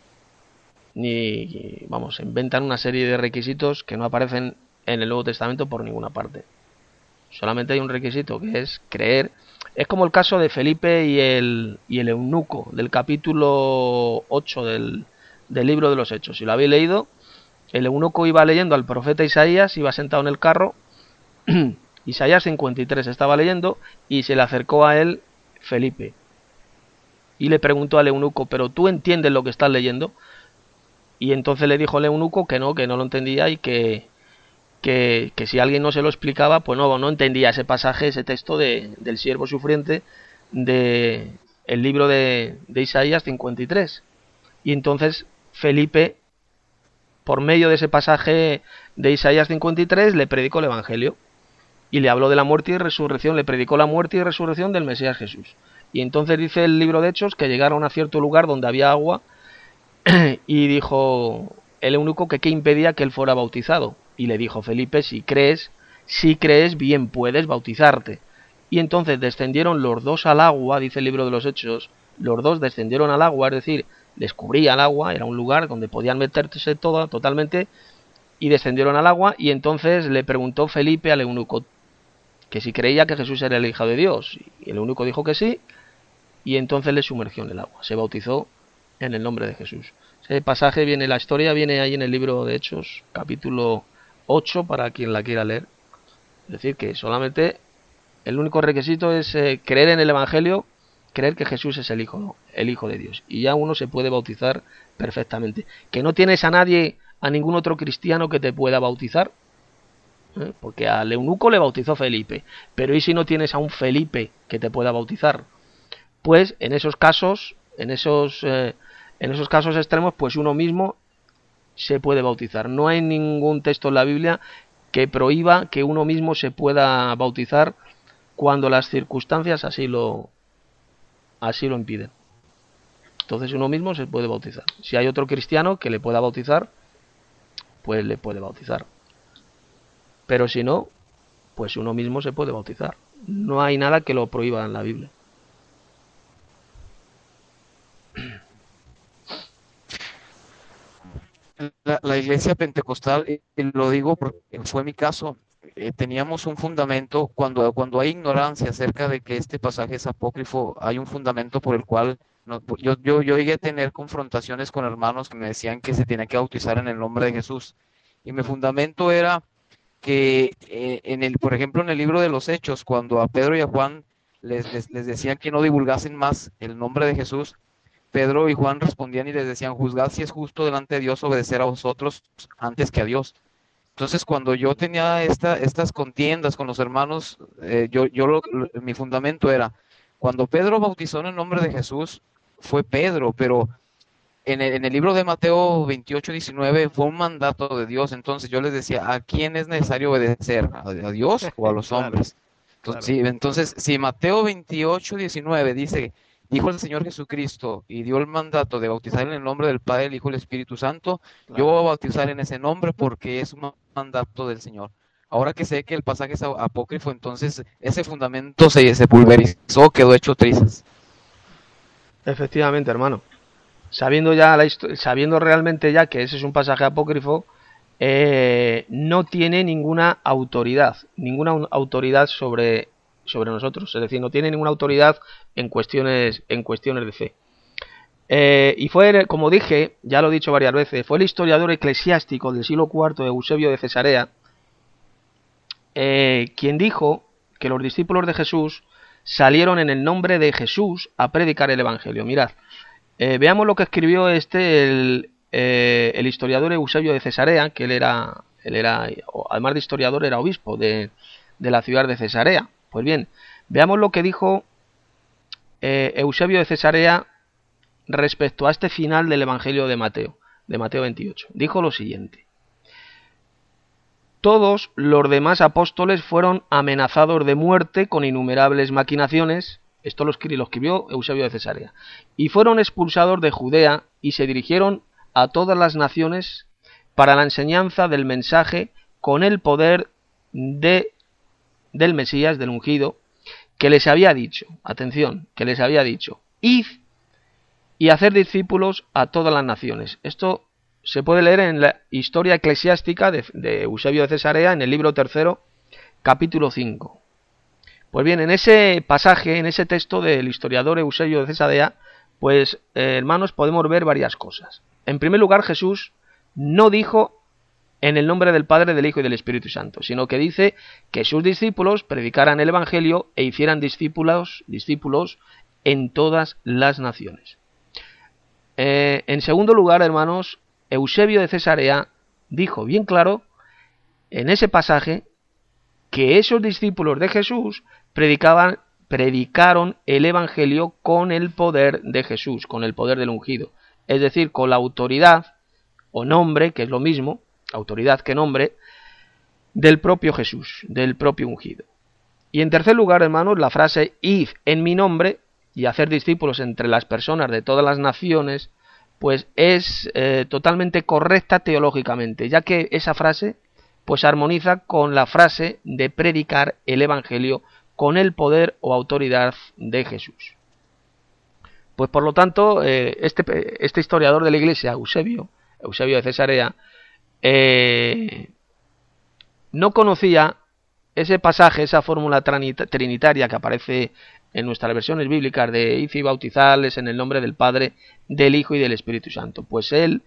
Ni, vamos, inventan una serie de requisitos que no aparecen en el Nuevo Testamento por ninguna parte. Solamente hay un requisito, que es creer. Es como el caso de Felipe y el eunuco del capítulo 8 del libro de los Hechos. Si lo habéis leído, el eunuco iba leyendo al profeta Isaías, iba sentado en el carro, Isaías 53 estaba leyendo, y se le acercó a él Felipe y le preguntó al eunuco: ¿pero tú entiendes lo que estás leyendo? Y entonces le dijo el eunuco que no lo entendía, y que si alguien no se lo explicaba, pues no entendía ese pasaje, ese texto del siervo sufriente de el libro de Isaías 53. Y entonces Felipe, por medio de ese pasaje de Isaías 53, le predicó el Evangelio y le habló de la muerte y resurrección, le predicó la muerte y resurrección del Mesías Jesús. Y entonces dice el libro de Hechos que llegaron a cierto lugar donde había agua y dijo el eunuco que qué impedía que él fuera bautizado. Y le dijo Felipe: si crees, bien puedes bautizarte. Y entonces descendieron los dos al agua, dice el libro de los Hechos, los dos descendieron al agua, es decir, les cubría el agua, era un lugar donde podían meterse totalmente, y descendieron al agua, y entonces le preguntó Felipe al eunuco que si creía que Jesús era el Hijo de Dios, y el eunuco dijo que sí, y entonces le sumergió en el agua, se bautizó en el nombre de Jesús. Ese pasaje la historia viene ahí en el libro de Hechos, capítulo 8, para quien la quiera leer. Es decir, que solamente el único requisito es creer en el Evangelio, creer que Jesús es el Hijo de Dios, y ya uno se puede bautizar perfectamente. Que no tienes a ningún otro cristiano que te pueda bautizar, porque al eunuco le bautizó Felipe, pero ¿y si no tienes a un Felipe que te pueda bautizar? Pues en esos casos extremos, pues uno mismo se puede bautizar. No hay ningún texto en la Biblia que prohíba que uno mismo se pueda bautizar cuando las circunstancias así lo impiden. Entonces uno mismo se puede bautizar. Si hay otro cristiano que le pueda bautizar, pues le puede bautizar. Pero si no, pues uno mismo se puede bautizar. No hay nada que lo prohíba en la Biblia. La iglesia pentecostal, lo digo porque fue mi caso, teníamos un fundamento. Cuando hay ignorancia acerca de que este pasaje es apócrifo, hay un fundamento por el cual yo llegué a tener confrontaciones con hermanos que me decían que se tenía que bautizar en el nombre de Jesús, y mi fundamento era que por ejemplo, en el libro de los Hechos, cuando a Pedro y a Juan les decían que no divulgasen más el nombre de Jesús, Pedro y Juan respondían y les decían: juzgad si es justo delante de Dios obedecer a vosotros antes que a Dios. Entonces, cuando yo tenía estas contiendas con los hermanos, mi fundamento era: cuando Pedro bautizó en el nombre de Jesús, fue Pedro, pero en el libro de Mateo 28:19 fue un mandato de Dios. Entonces yo les decía: ¿a quién es necesario obedecer? ¿A Dios o a los hombres? Entonces, sí, entonces, si Mateo 28:19 dijo el Señor Jesucristo y dio el mandato de bautizar en el nombre del Padre, el Hijo y el Espíritu Santo, yo voy a bautizar en ese nombre porque es un mandato del Señor. Ahora que sé que el pasaje es apócrifo, entonces ese fundamento se pulverizó, quedó hecho trizas. Efectivamente, hermano. Sabiendo realmente ya que ese es un pasaje apócrifo, no tiene ninguna autoridad sobre nosotros. Es decir, no tiene ninguna autoridad en cuestiones de fe. Y fue, como dije, ya lo he dicho varias veces, fue el historiador eclesiástico del siglo IV, Eusebio de Cesarea, quien dijo que los discípulos de Jesús salieron en el nombre de Jesús a predicar el Evangelio. Mirad, Veamos lo que escribió el historiador Eusebio de Cesarea, que él era, además de historiador, era obispo de la ciudad de Cesarea. Pues bien, veamos lo que dijo Eusebio de Cesarea respecto a este final del Evangelio de Mateo 28. Dijo lo siguiente: todos los demás apóstoles fueron amenazados de muerte con innumerables maquinaciones. Esto lo escribió Eusebio de Cesarea. Y fueron expulsados de Judea y se dirigieron a todas las naciones para la enseñanza del mensaje con el poder del Mesías, del ungido, que les había dicho, atención, que les había dicho: id y hacer discípulos a todas las naciones. Esto se puede leer en la historia eclesiástica de Eusebio de Cesarea, en el libro 3, capítulo 5. Pues bien, en ese pasaje, en ese texto del historiador Eusebio de Cesarea, pues hermanos, podemos ver varias cosas. En primer lugar, Jesús no dijo en el nombre del Padre, del Hijo y del Espíritu Santo, sino que dice que sus discípulos predicaran el Evangelio e hicieran discípulos en todas las naciones. En segundo lugar, hermanos, Eusebio de Cesarea dijo bien claro en ese pasaje que esos discípulos de Jesús predicaron el Evangelio con el poder de Jesús, con el poder del ungido, es decir, con la autoridad o nombre, que es lo mismo, autoridad que nombre, del propio Jesús, del propio ungido. Y en tercer lugar, hermanos, la frase id en mi nombre y hacer discípulos entre las personas de todas las naciones, pues es totalmente correcta teológicamente, ya que esa frase pues armoniza con la frase de predicar el Evangelio con el poder o autoridad de Jesús. Pues por lo tanto, este historiador de la Iglesia, Eusebio de Cesarea, no conocía ese pasaje, esa fórmula trinitaria que aparece en nuestras versiones bíblicas de id y bautizarles en el nombre del Padre, del Hijo y del Espíritu Santo. Pues él,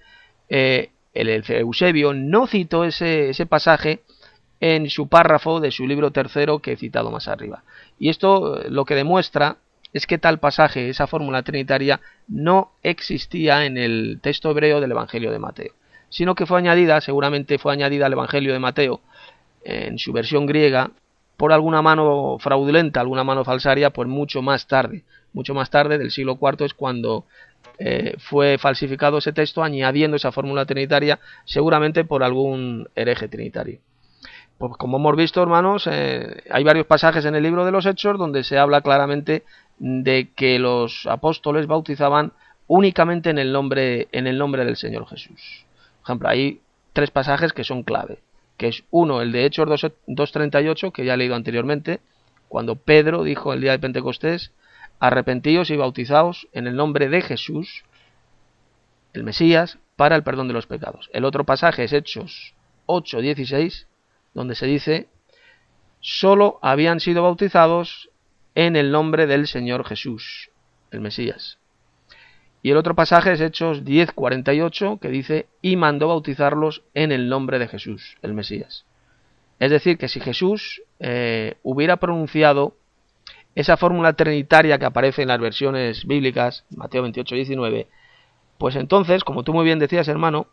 el Eusebio, no citó ese pasaje en su párrafo de su libro 3 que he citado más arriba. Y esto lo que demuestra es que tal pasaje, esa fórmula trinitaria, no existía en el texto hebreo del Evangelio de Mateo, sino que seguramente fue añadida al Evangelio de Mateo en su versión griega por alguna mano fraudulenta, alguna mano falsaria, pues mucho más tarde del siglo IV es cuando fue falsificado ese texto, añadiendo esa fórmula trinitaria, seguramente por algún hereje trinitario. Pues como hemos visto, hermanos, hay varios pasajes en el libro de los Hechos donde se habla claramente de que los apóstoles bautizaban únicamente en el nombre del Señor Jesús. Por ejemplo, hay 3 pasajes que son clave, que es uno, el de Hechos 2:38, que ya he leído anteriormente, cuando Pedro dijo el día de Pentecostés: arrepentíos y bautizaos en el nombre de Jesús, el Mesías, para el perdón de los pecados. El otro pasaje es Hechos 8:16, donde se dice: solo habían sido bautizados en el nombre del Señor Jesús, el Mesías. Y el otro pasaje es Hechos 10:48, que dice: y mandó bautizarlos en el nombre de Jesús, el Mesías. Es decir, que si Jesús hubiera pronunciado esa fórmula trinitaria que aparece en las versiones bíblicas, Mateo 28:19, pues entonces, como tú muy bien decías, hermano,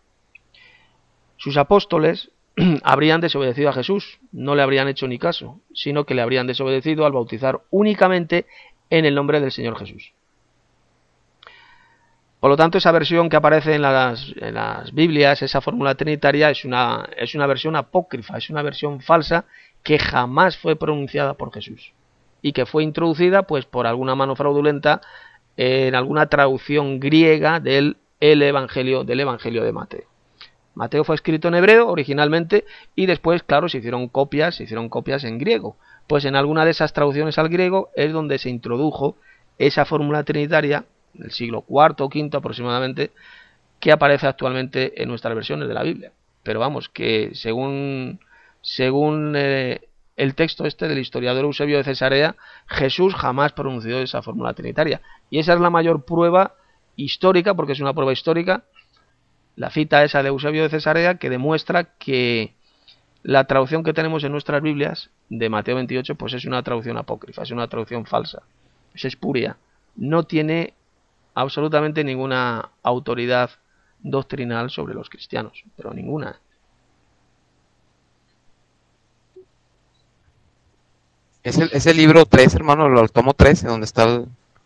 sus apóstoles habrían desobedecido a Jesús, no le habrían hecho ni caso, sino que le habrían desobedecido al bautizar únicamente en el nombre del Señor Jesús. Por lo tanto, esa versión que aparece en las Biblias, esa fórmula trinitaria, es una versión apócrifa, es una versión falsa que jamás fue pronunciada por Jesús y que fue introducida pues por alguna mano fraudulenta en alguna traducción griega del Evangelio de Mateo. Mateo fue escrito en hebreo originalmente y después, claro, se hicieron copias en griego. Pues en alguna de esas traducciones al griego es donde se introdujo esa fórmula trinitaria del siglo IV o V aproximadamente, que aparece actualmente en nuestras versiones de la Biblia. Pero vamos, que según el texto del historiador Eusebio de Cesarea, Jesús jamás pronunció esa fórmula trinitaria. Y esa es la mayor prueba histórica, porque es una prueba histórica, la cita esa de Eusebio de Cesarea, que demuestra que la traducción que tenemos en nuestras Biblias de Mateo 28 pues es una traducción apócrifa, es una traducción falsa, es espuria, no tiene absolutamente ninguna autoridad doctrinal sobre los cristianos, pero ninguna. Es el libro 3, hermano, el tomo 13, donde está el...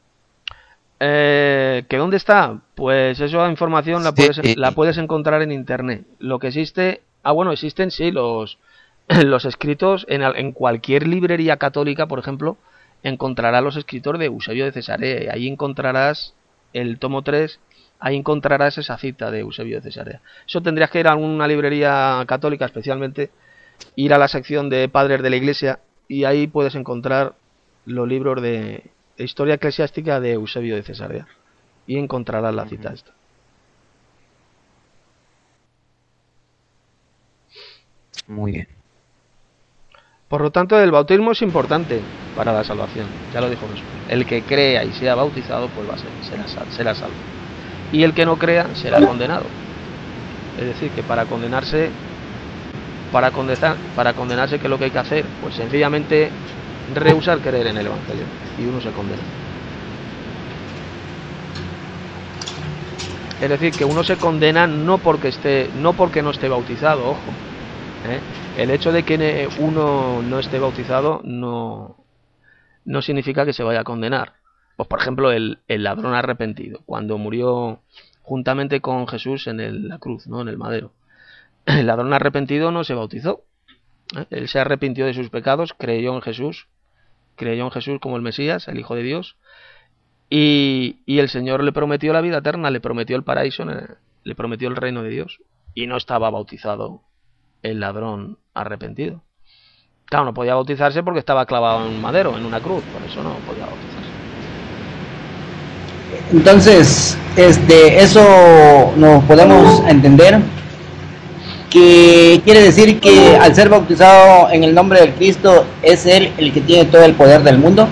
¿Que dónde está? Pues esa información la puedes encontrar en internet. Lo que existe... bueno, existen sí los escritos en cualquier librería católica, por ejemplo, encontrarás los escritos de Eusebio de Cesarea. Ahí encontrarás el tomo 3, ahí encontrarás esa cita de Eusebio de Cesarea. Eso tendrías que ir a una librería católica, especialmente, ir a la sección de Padres de la Iglesia, y ahí puedes encontrar los libros de historia eclesiástica de Eusebio de Cesarea. Y encontrarás la cita esta. Muy bien. Por lo tanto, el bautismo es importante para la salvación. Ya lo dijo Jesús. El que crea y sea bautizado, pues será salvo. Y el que no crea será condenado. Es decir, que para condenarse, ¿qué es lo que hay que hacer? Pues sencillamente rehusar creer en el Evangelio. Y uno se condena. Es decir, que uno se condena no porque no esté bautizado, ojo. El hecho de que uno no esté bautizado no significa que se vaya a condenar. Pues por ejemplo el ladrón arrepentido, cuando murió juntamente con Jesús en la cruz, ¿no? En el madero. El ladrón arrepentido no se bautizó. Él se arrepintió de sus pecados, creyó en Jesús como el Mesías, el Hijo de Dios, y el Señor le prometió la vida eterna, le prometió el paraíso, le prometió el reino de Dios, y no estaba bautizado el ladrón arrepentido. Claro, no podía bautizarse porque estaba clavado en un madero, en una cruz, por eso no podía bautizarse. Entonces, eso nos podemos entender, que quiere decir que al ser bautizado en el nombre del Cristo, es Él el que tiene todo el poder del mundo.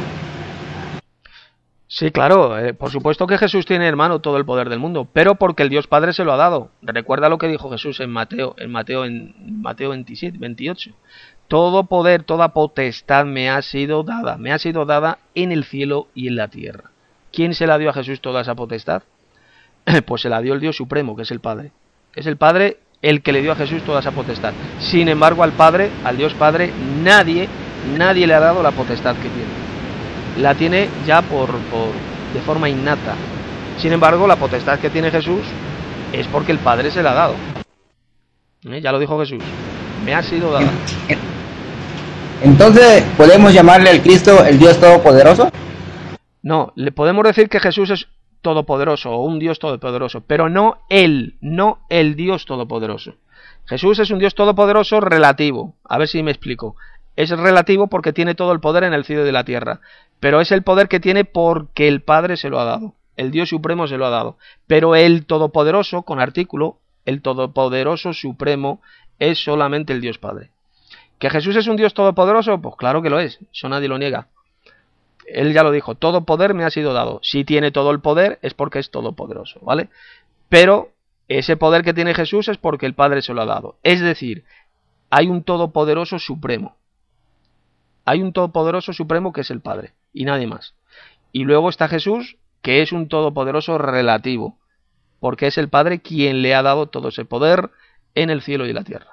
Sí, claro, por supuesto que Jesús tiene, hermano, todo el poder del mundo, pero porque el Dios Padre se lo ha dado. Recuerda lo que dijo Jesús en Mateo 27, 28. Todo poder, toda potestad me ha sido dada en el cielo y en la tierra. ¿Quién se la dio a Jesús toda esa potestad? Pues se la dio el Dios Supremo, que es el Padre. Es el Padre el que le dio a Jesús toda esa potestad. Sin embargo, al Dios Padre, nadie le ha dado la potestad que tiene. La tiene ya de forma innata. Sin embargo, la potestad que tiene Jesús es porque el Padre se la ha dado. Ya lo dijo Jesús. Me ha sido dada. Entonces, ¿podemos llamarle al Cristo el Dios Todopoderoso? No, le podemos decir que Jesús es todopoderoso o un Dios todopoderoso, pero no el Dios todopoderoso. Jesús es un Dios todopoderoso relativo. A ver si me explico. Es relativo porque tiene todo el poder en el cielo y de la tierra, pero es el poder que tiene porque el Padre se lo ha dado, el Dios Supremo se lo ha dado. Pero el Todopoderoso, con artículo, el Todopoderoso Supremo es solamente el Dios Padre. ¿Que Jesús es un Dios todopoderoso? Pues claro que lo es, eso nadie lo niega. Él ya lo dijo, todo poder me ha sido dado. Si tiene todo el poder es porque es todopoderoso, ¿vale? Pero ese poder que tiene Jesús es porque el Padre se lo ha dado. Es decir, hay un Todopoderoso Supremo. Hay un Todopoderoso Supremo que es el Padre, y nadie más. Y luego está Jesús, que es un Todopoderoso relativo, porque es el Padre quien le ha dado todo ese poder en el cielo y la tierra.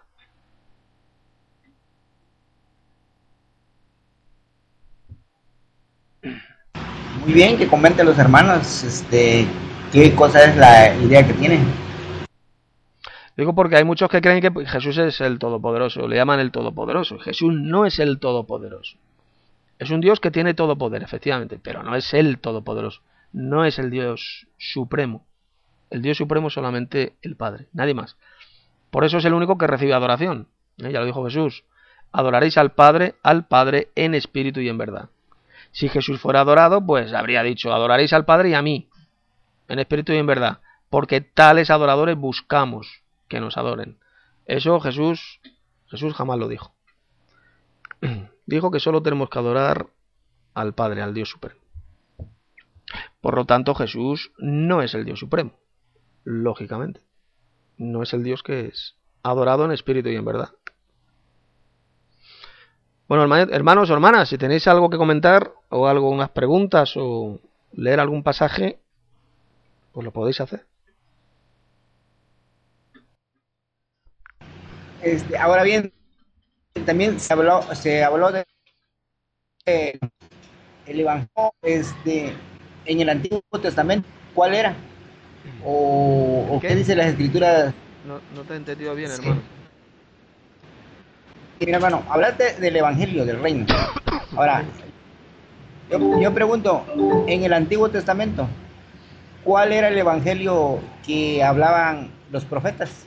Muy bien, que comenten los hermanos, qué cosa es la idea que tienen. Digo porque hay muchos que creen que Jesús es el Todopoderoso, le llaman el Todopoderoso. Jesús no es el Todopoderoso. Es un Dios que tiene todo poder, efectivamente, pero no es el Todopoderoso. No es el Dios Supremo. El Dios Supremo es solamente el Padre, nadie más. Por eso es el único que recibe adoración. Ya lo dijo Jesús. Adoraréis al Padre en espíritu y en verdad. Si Jesús fuera adorado, pues habría dicho, adoraréis al Padre y a mí, en espíritu y en verdad, porque tales adoradores buscamos que nos adoren. Eso Jesús jamás lo dijo. Dijo que solo tenemos que adorar al Padre, al Dios Supremo. Por lo tanto, Jesús no es el Dios Supremo, lógicamente. No es el Dios que es adorado en espíritu y en verdad. Bueno, hermanos o hermanas, si tenéis algo que comentar o unas preguntas o leer algún pasaje, pues lo podéis hacer. Ahora bien, también se habló de el evangelio en el Antiguo Testamento. ¿Cuál era? ¿O qué dice las escrituras? No te he entendido bien, Sí. hermano. Mira, hermano, hablaste del evangelio del reino. Ahora, yo pregunto, en el Antiguo Testamento, ¿cuál era el evangelio que hablaban los profetas?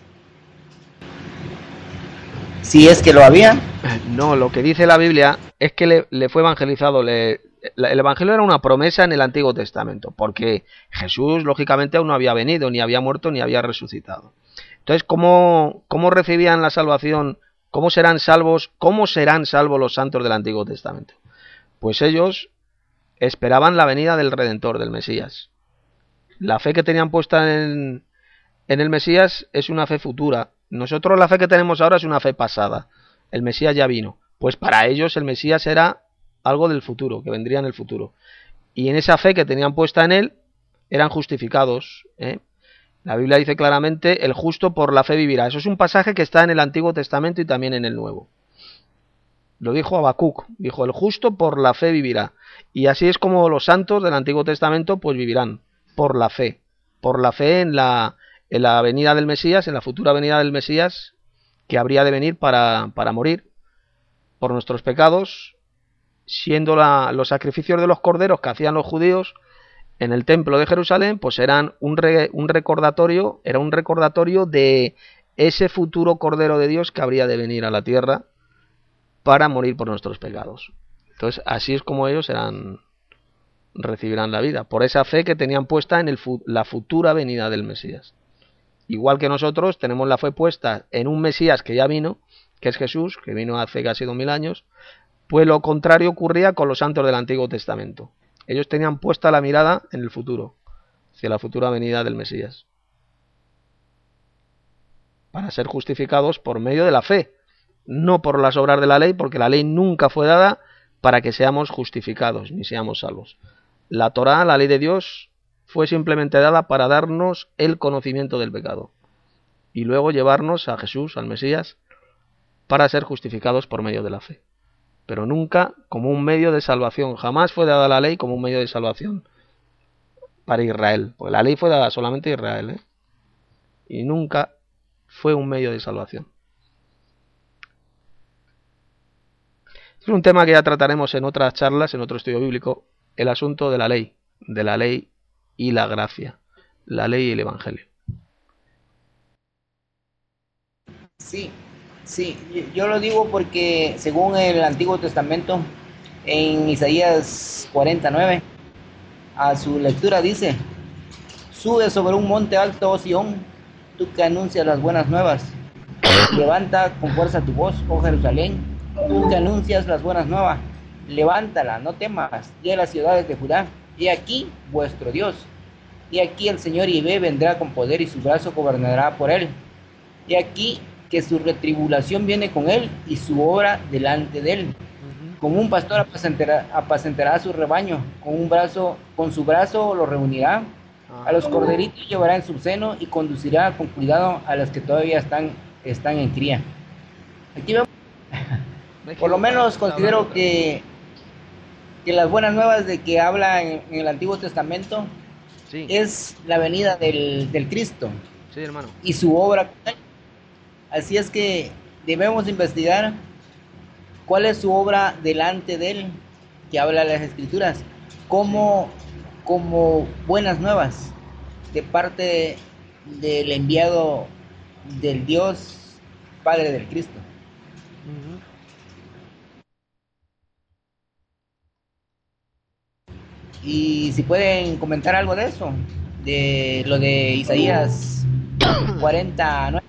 Si es que lo había. No, lo que dice la Biblia es que le fue evangelizado. El evangelio era una promesa en el Antiguo Testamento, porque Jesús, lógicamente, aún no había venido, ni había muerto, ni había resucitado. Entonces, ¿cómo recibían la salvación? ¿Cómo serán salvos los santos del Antiguo Testamento? Pues ellos esperaban la venida del Redentor, del Mesías. La fe que tenían puesta en el Mesías es una fe futura. Nosotros la fe que tenemos ahora es una fe pasada. El Mesías ya vino. Pues para ellos el Mesías era algo del futuro, que vendría en el futuro. Y en esa fe que tenían puesta en él, eran justificados. La Biblia dice claramente, el justo por la fe vivirá. Eso es un pasaje que está en el Antiguo Testamento y también en el Nuevo. Lo dijo Habacuc, dijo, el justo por la fe vivirá. Y así es como los santos del Antiguo Testamento pues vivirán, por la fe en la venida del Mesías, en la futura venida del Mesías, que habría de venir para morir por nuestros pecados, siendo los sacrificios de los corderos que hacían los judíos en el templo de Jerusalén, pues eran un recordatorio de ese futuro cordero de Dios que habría de venir a la tierra para morir por nuestros pecados. Entonces, así es como ellos recibirán la vida, por esa fe que tenían puesta en la futura venida del Mesías. Igual que nosotros tenemos la fe puesta en un Mesías que ya vino, que es Jesús, que vino hace casi 2000 años, pues lo contrario ocurría con los santos del Antiguo Testamento. Ellos tenían puesta la mirada en el futuro, hacia la futura venida del Mesías, para ser justificados por medio de la fe, no por las obras de la ley, porque la ley nunca fue dada para que seamos justificados, ni seamos salvos. La Torá, la ley de Dios, fue simplemente dada para darnos el conocimiento del pecado y luego llevarnos a Jesús, al Mesías, para ser justificados por medio de la fe, pero nunca como un medio de salvación. Jamás fue dada la ley como un medio de salvación para Israel, porque la ley fue dada solamente a Israel, y nunca fue un medio de salvación. Es un tema que ya trataremos en otras charlas, en otro estudio bíblico, el asunto de la ley y la gracia, la ley y el Evangelio. Sí, yo lo digo porque según el Antiguo Testamento, en Isaías 49, a su lectura dice, sube sobre un monte alto, oh Sión, tú que anuncias las buenas nuevas, levanta con fuerza tu voz, oh Jerusalén, tú que anuncias las buenas nuevas, levántala, no temas, y a las ciudades de Judá, y aquí vuestro Dios, y aquí el Señor Yahvé vendrá con poder y su brazo gobernará por él, y aquí que su retribulación viene con él y su obra delante de él. Como un pastor apacentará a su rebaño, con su brazo lo reunirá, a los corderitos llevará en su seno y conducirá con cuidado a los que todavía están en cría. Aquí vemos, por lo menos considero que las buenas nuevas de que habla en el Antiguo Testamento, sí, es la venida del Cristo, sí, hermano, y su obra. Así es que debemos investigar cuál es su obra delante de él, que habla las Escrituras, como buenas nuevas de parte del enviado del Dios Padre del Cristo. Y si pueden comentar algo de eso, de lo de Isaías 49,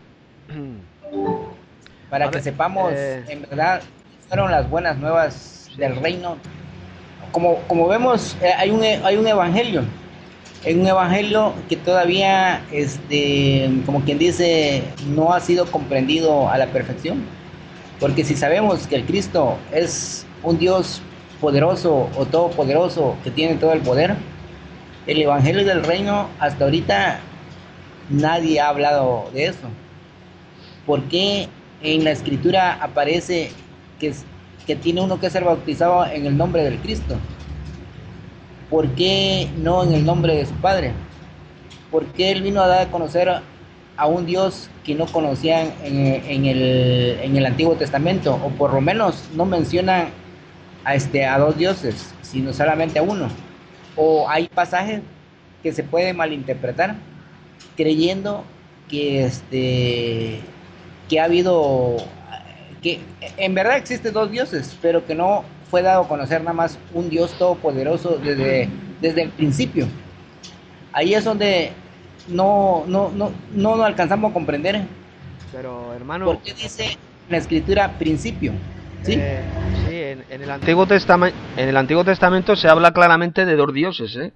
para que sepamos en verdad fueron las buenas nuevas del reino. Como vemos, hay un evangelio, que todavía como quien dice, no ha sido comprendido a la perfección, porque si sabemos que el Cristo es un Dios poderoso o todopoderoso que tiene todo el poder, el Evangelio del Reino, hasta ahorita nadie ha hablado de eso. ¿Por qué en la Escritura aparece que, que tiene uno que ser bautizado en el nombre del Cristo? ¿Por qué no en el nombre de su Padre? ¿Por qué Él vino a dar a conocer a un Dios que no conocían en el Antiguo Testamento? O por lo menos no mencionan a dos dioses, sino solamente a uno. O hay pasajes que se pueden malinterpretar creyendo que que ha habido, que en verdad existen dos dioses, pero que no fue dado a conocer nada más un Dios todopoderoso desde el principio. Ahí es donde no alcanzamos a comprender. Pero hermano, ¿Por qué dice la Escritura principio? ¿Sí? sí, en el Antiguo Testamento se habla claramente de dos dioses, ¿eh?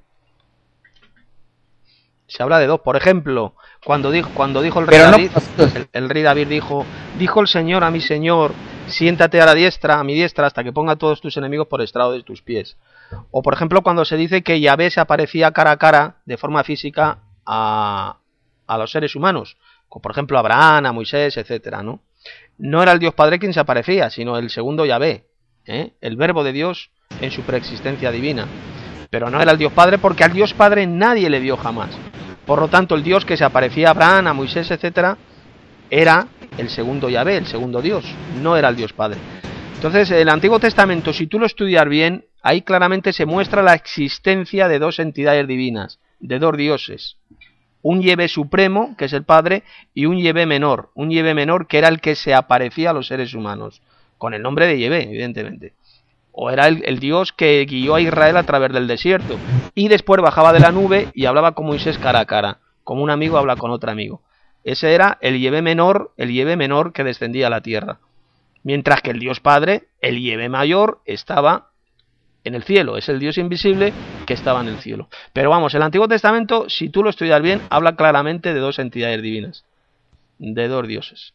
Se habla de dos. Por ejemplo, cuando dijo el rey Pero David, no, el rey David dijo el Señor a mi Señor, siéntate a la diestra, a mi diestra, hasta que ponga a todos tus enemigos por estrado de tus pies. O por ejemplo, cuando se dice que Yahvé se aparecía cara a cara, de forma física, a los seres humanos, como por ejemplo a Abraham, a Moisés, etcétera, ¿no? No era el Dios Padre quien se aparecía, sino el segundo Yahvé, ¿eh? El Verbo de Dios en su preexistencia divina. Pero no era el Dios Padre, porque al Dios Padre nadie le vio jamás. Por lo tanto, el Dios que se aparecía a Abraham, a Moisés, etcétera, era el segundo Yahvé, el segundo Dios, no era el Dios Padre. Entonces, el Antiguo Testamento, si tú lo estudias bien, ahí claramente se muestra la existencia de dos entidades divinas, de dos dioses. Un Yahvé supremo, que es el Padre, y un Yahvé menor que era el que se aparecía a los seres humanos, con el nombre de Yahvé, evidentemente. O era el Dios que guió a Israel a través del desierto, y después bajaba de la nube y hablaba con Moisés cara a cara, como un amigo habla con otro amigo. Ese era el Yahvé menor que descendía a la tierra. Mientras que el Dios Padre, el Yahvé mayor, estaba en el cielo, es el Dios invisible que estaba en el cielo. Pero vamos, el Antiguo Testamento, si tú lo estudias bien, habla claramente de dos entidades divinas, de dos dioses.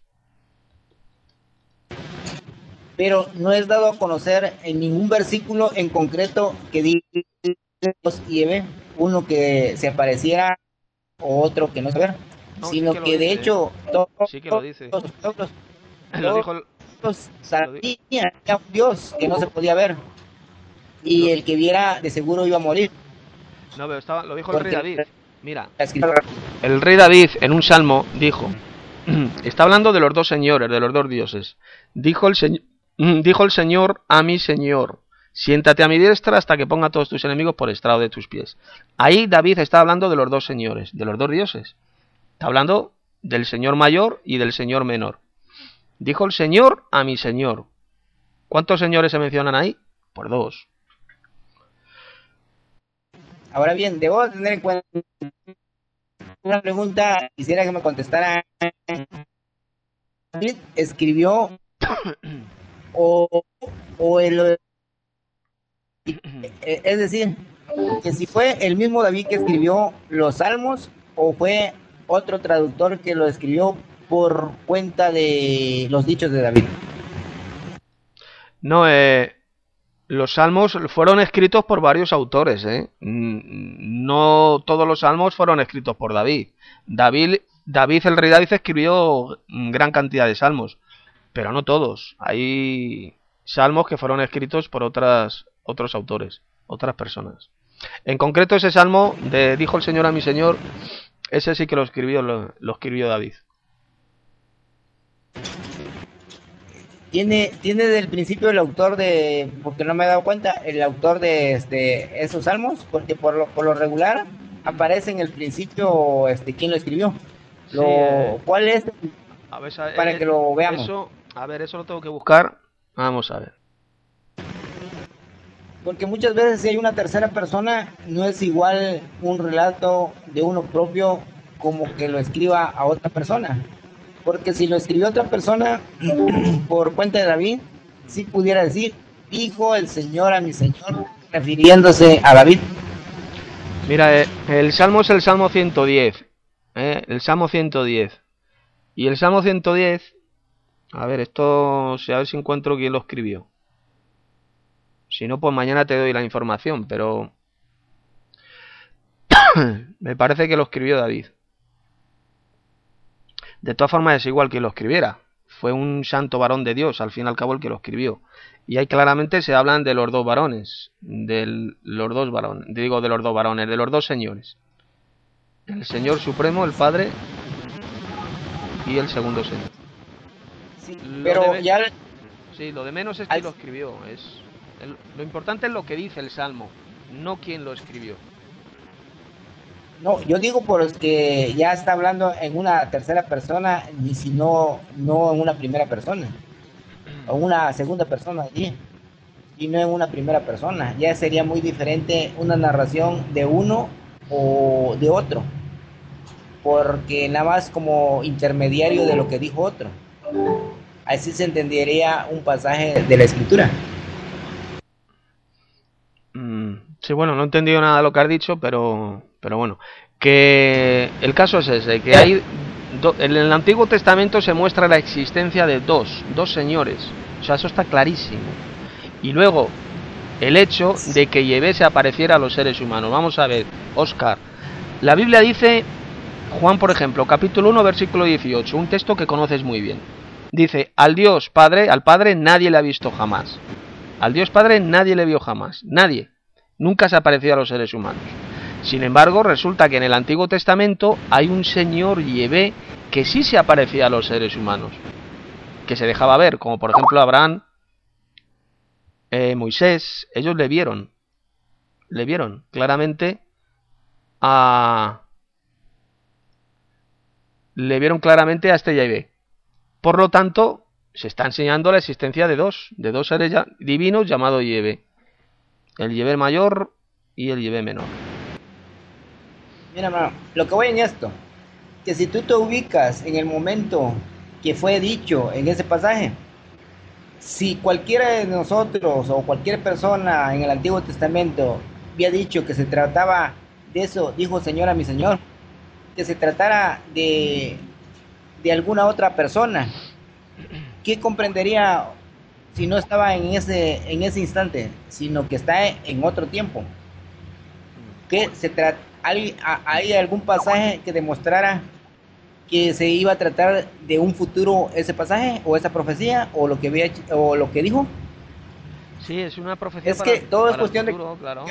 pero no es dado a conocer en ningún versículo en concreto que diga Dios y Eve, uno que se apareciera o otro que no se vea, No, sino sí que lo que de dice, hecho todos sí que lo dice. los pueblos, Lo dijo el... sabían que era un Dios que no se podía ver y el que viera de seguro iba a morir. No, pero lo dijo el rey David. Mira, La escritura, el rey David en un salmo dijo, está hablando de los dos señores, de los dos dioses. Dijo el Señor a mi Señor, siéntate a mi diestra hasta que ponga a todos tus enemigos por estrado de tus pies. Ahí David está hablando de los dos señores, de los dos dioses. Está hablando del Señor mayor y del Señor menor. Dijo el Señor a mi Señor. ¿Cuántos señores se mencionan ahí? Pues dos. ahora bien, debo tener en cuenta una pregunta, quisiera que me contestara. David escribió o, o el, es decir, que si fue el mismo David que escribió los salmos o fue otro traductor que lo escribió por cuenta de los dichos de David. No, los salmos fueron escritos por varios autores, ¿eh? No todos los salmos fueron escritos por David. David, el rey David escribió gran cantidad de salmos, pero no todos. Hay salmos que fueron escritos por otros autores, otras personas. En concreto ese salmo de dijo el Señor a mi Señor, ese sí que lo escribió David. Tiene desde el principio el autor de, porque no me he dado cuenta, el autor de esos salmos, porque por lo regular aparece en el principio quién lo escribió. Sí, ¿Cuál es? a ver, Para que lo veamos. Eso lo tengo que buscar. Vamos a ver. Porque muchas veces si hay una tercera persona, no es igual un relato de uno propio como que lo escriba a otra persona. Porque si lo escribió otra persona por cuenta de David, sí pudiera decir, dijo el Señor a mi Señor, refiriéndose a David. Mira, el Salmo es el Salmo 110. El Salmo 110. Y el Salmo 110, a ver, a ver si encuentro quién lo escribió. Si no, pues mañana te doy la información, pero Me parece que lo escribió David. De todas formas es igual que lo escribiera. Fue un santo varón de Dios, al fin y al cabo, el que lo escribió. Y ahí claramente se hablan de los dos varones, de los dos señores. El Señor Supremo, el Padre, y el segundo Señor. Sí, pero Sí, lo de menos es quién lo escribió. Lo importante es lo que dice el Salmo, no quién lo escribió. No, yo digo porque ya está hablando en una tercera persona, y si no en una primera persona, o una segunda persona allí, y no en una primera persona. Ya sería muy diferente una narración de uno o de otro, porque nada más como intermediario de lo que dijo otro. Así se entendería un pasaje de la Escritura. Sí, bueno, no he entendido nada de lo que has dicho, pero bueno, que el caso es ese, que en el Antiguo Testamento se muestra la existencia de dos señores, o sea, eso está clarísimo. Y luego, el hecho de que Yahvé se apareciera a los seres humanos. Vamos a ver, Óscar, la Biblia dice, Juan, por ejemplo, capítulo 1, versículo 18, un texto que conoces muy bien. Dice, al Padre nadie le ha visto jamás. Al Dios Padre nadie le vio jamás, nadie. Nunca se ha aparecido a los seres humanos. Sin embargo, resulta que en el Antiguo Testamento hay un Señor Yahvé que sí se aparecía a los seres humanos, que se dejaba ver, como por ejemplo Abraham, Moisés. Ellos le vieron claramente a este Yahvé. Por lo tanto, se está enseñando la existencia de dos seres divinos llamados Yahvé. El Yahvé mayor y el Yahvé menor. Mira, hermano, lo que voy en esto, que si tú te ubicas en el momento que fue dicho en ese pasaje, si cualquiera de nosotros o cualquier persona en el Antiguo Testamento había dicho que se trataba de eso, dijo Señor a mi Señor, que se tratara de alguna otra persona, ¿qué comprendería si no estaba en ese instante, sino que está en otro tiempo? ¿Qué se trata? ¿Hay algún pasaje que demostrara que se iba a tratar de un futuro ese pasaje o esa profecía o lo que dijo? Sí, es una profecía. Es que todo es cuestión futuro, claro.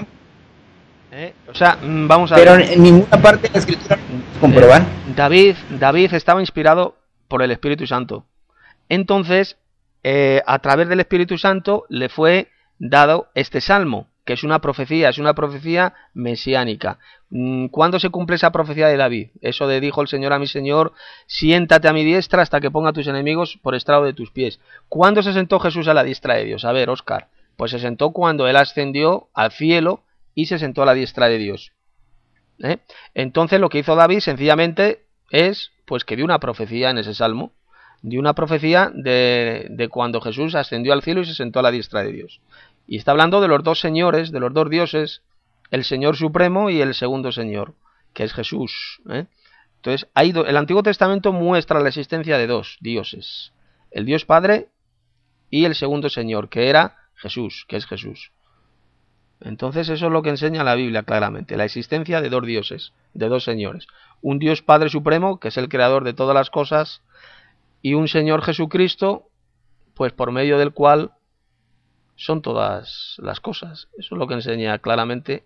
O sea, vamos a ver. Pero en ninguna parte de la Escritura comprobar. David estaba inspirado por el Espíritu Santo. Entonces, a través del Espíritu Santo le fue dado este salmo, que es una profecía mesiánica. ¿Cuándo se cumple esa profecía de David? Eso de dijo el Señor a mi Señor, siéntate a mi diestra hasta que ponga a tus enemigos por estrado de tus pies. ¿Cuándo se sentó Jesús a la diestra de Dios? A ver, Óscar, pues se sentó cuando él ascendió al cielo y se sentó a la diestra de Dios. Entonces lo que hizo David sencillamente es pues que dio una profecía en ese salmo, dio una profecía de cuando Jesús ascendió al cielo y se sentó a la diestra de Dios. Y está hablando de los dos señores, de los dos dioses, el Señor Supremo y el segundo Señor, que es Jesús. Entonces, el Antiguo Testamento muestra la existencia de dos dioses, el Dios Padre y el segundo Señor, que era Jesús, que es Jesús. Entonces eso es lo que enseña la Biblia claramente, la existencia de dos dioses, de dos señores. Un Dios Padre Supremo, que es el creador de todas las cosas, y un Señor Jesucristo, pues por medio del cual son todas las cosas. Eso es lo que enseña claramente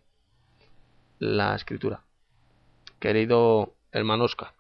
la Escritura. Querido hermano Óscar.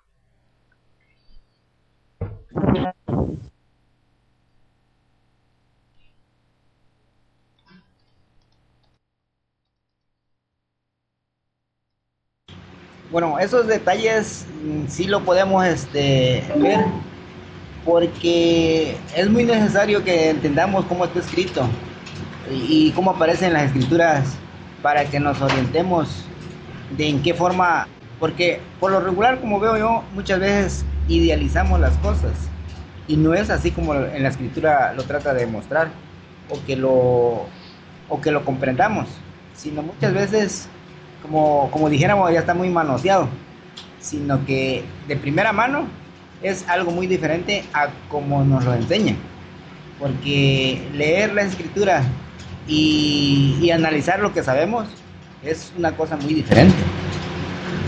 Bueno, esos detalles sí lo podemos ver, porque es muy necesario que entendamos cómo está escrito y cómo aparece en las Escrituras para que nos orientemos de en qué forma, porque por lo regular, como veo yo, muchas veces idealizamos las cosas y no es así como en la Escritura lo trata de mostrar o que lo comprendamos, sino muchas veces como dijéramos, ya está muy manoseado, sino que de primera mano es algo muy diferente a como nos lo enseñan, porque leer la Escritura y analizar lo que sabemos es una cosa muy diferente.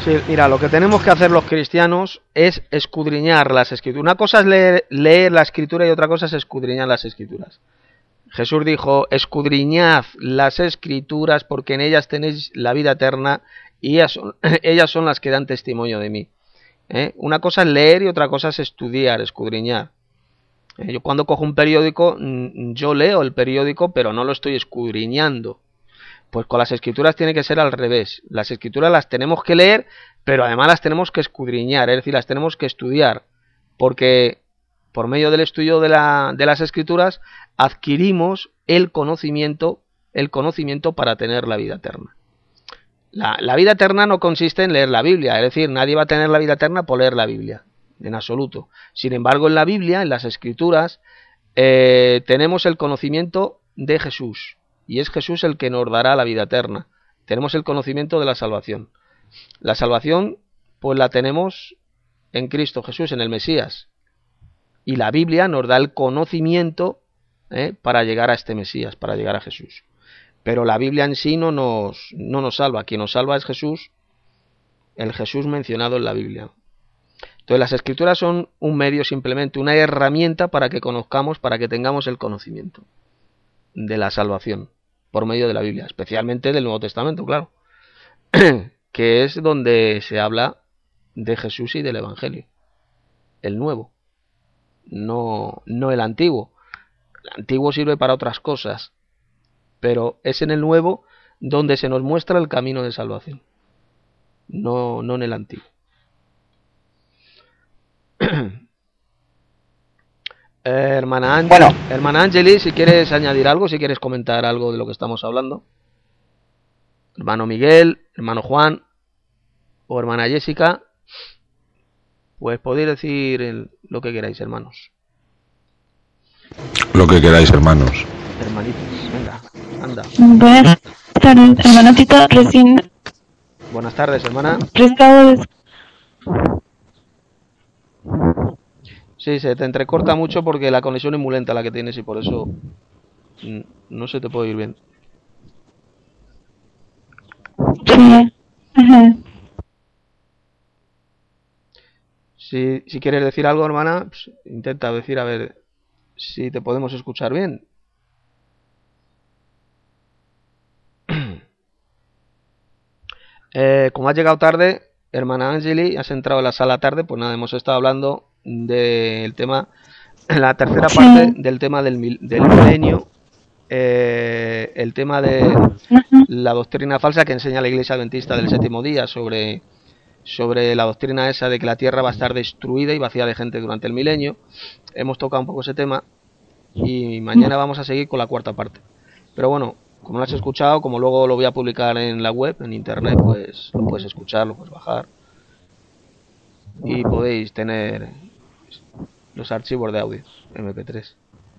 Sí, mira, lo que tenemos que hacer los cristianos es escudriñar las escrituras. Una cosa es leer la escritura y otra cosa es escudriñar las escrituras. Jesús dijo, escudriñad las escrituras porque en ellas tenéis la vida eterna y ellas son las que dan testimonio de mí. Una cosa es leer y otra cosa es estudiar, escudriñar. Yo cuando cojo un periódico, yo leo el periódico, pero no lo estoy escudriñando. Pues con las escrituras tiene que ser al revés. Las escrituras las tenemos que leer, pero además las tenemos que escudriñar, es decir, las tenemos que estudiar, porque por medio del estudio de las escrituras adquirimos el conocimiento para tener la vida eterna. La vida eterna no consiste en leer la Biblia, es decir, nadie va a tener la vida eterna por leer la Biblia, en absoluto. Sin embargo, en la Biblia, en las escrituras, tenemos el conocimiento de Jesús, y es Jesús el que nos dará la vida eterna. Tenemos el conocimiento de la salvación. La salvación, pues la tenemos en Cristo Jesús, en el Mesías. Y la Biblia nos da el conocimiento para llegar a este Mesías, para llegar a Jesús. Pero la Biblia en sí no nos salva. Quien nos salva es Jesús, el Jesús mencionado en la Biblia. Entonces las escrituras son un medio, simplemente una herramienta para que conozcamos, para que tengamos el conocimiento de la salvación por medio de la Biblia, especialmente del Nuevo Testamento, claro, que es donde se habla de Jesús y del Evangelio, el Nuevo, no el Antiguo. El Antiguo sirve para otras cosas, pero es en el Nuevo donde se nos muestra el camino de salvación, no en el Antiguo. Hermana Angeli, si quieres añadir algo, si quieres comentar algo de lo que estamos hablando. Hermano Miguel, hermano Juan o hermana Jessica, pues podéis decir lo que queráis, hermanos. Lo que queráis, hermanos. Hermanitos, venga, anda. Buenas tardes, hermana Tita, recién... Buenas tardes, hermana. Sí, se te entrecorta mucho porque la conexión es muy lenta la que tienes y por eso no se te puede oír bien. Sí. Ajá. Si quieres decir algo, hermana, pues intenta decir a ver si te podemos escuchar bien. Como has llegado tarde, hermana Angeli, has entrado en la sala tarde, pues nada, hemos estado hablando del tema, la tercera parte del tema del milenio, el tema de la doctrina falsa que enseña la Iglesia Adventista del Séptimo Día sobre la doctrina esa de que la Tierra va a estar destruida y vacía de gente durante el milenio. Hemos tocado un poco ese tema y mañana vamos a seguir con la cuarta parte. Pero bueno, como lo has escuchado, como luego lo voy a publicar en la web, en internet, pues lo puedes escuchar, lo puedes bajar y podéis tener los archivos de audio MP3.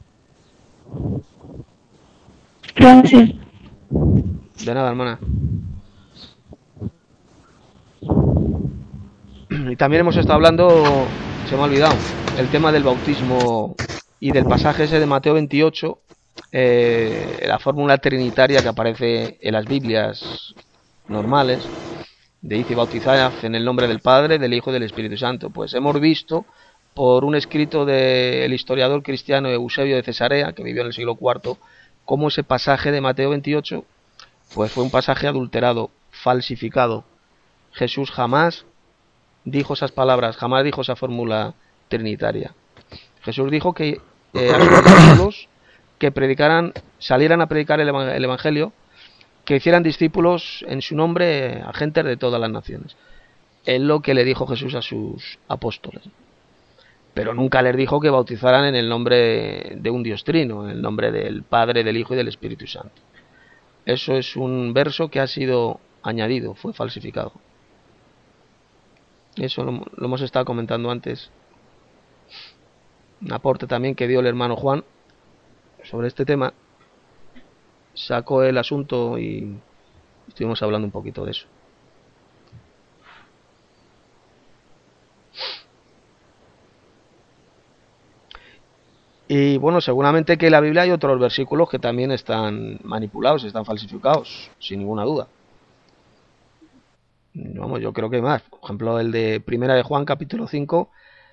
Gracias. De nada, hermana. Y también hemos estado hablando, se me ha olvidado, el tema del bautismo y del pasaje ese de Mateo 28, la fórmula trinitaria que aparece en las Biblias normales, de id y bautizad en el nombre del Padre, del Hijo y del Espíritu Santo. Pues hemos visto por un escrito del historiador cristiano Eusebio de Cesarea, que vivió en el siglo IV, cómo ese pasaje de Mateo 28 pues fue un pasaje adulterado, falsificado. Jesús jamás dijo esas palabras, jamás dijo esa fórmula trinitaria. Jesús dijo que a sus discípulos que salieran a predicar el Evangelio, que hicieran discípulos en su nombre a gentes de todas las naciones. Es lo que le dijo Jesús a sus apóstoles. Pero nunca les dijo que bautizaran en el nombre de un Dios trino, en el nombre del Padre, del Hijo y del Espíritu Santo. Eso es un verso que ha sido añadido, fue falsificado. Eso lo hemos estado comentando antes. Un aporte también que dio el hermano Juan sobre este tema. Sacó el asunto y estuvimos hablando un poquito de eso. Y bueno, seguramente que en la Biblia hay otros versículos que también están manipulados, están falsificados, sin ninguna duda. No vamos, yo creo que hay más. Por ejemplo, el de Primera de Juan, capítulo 5,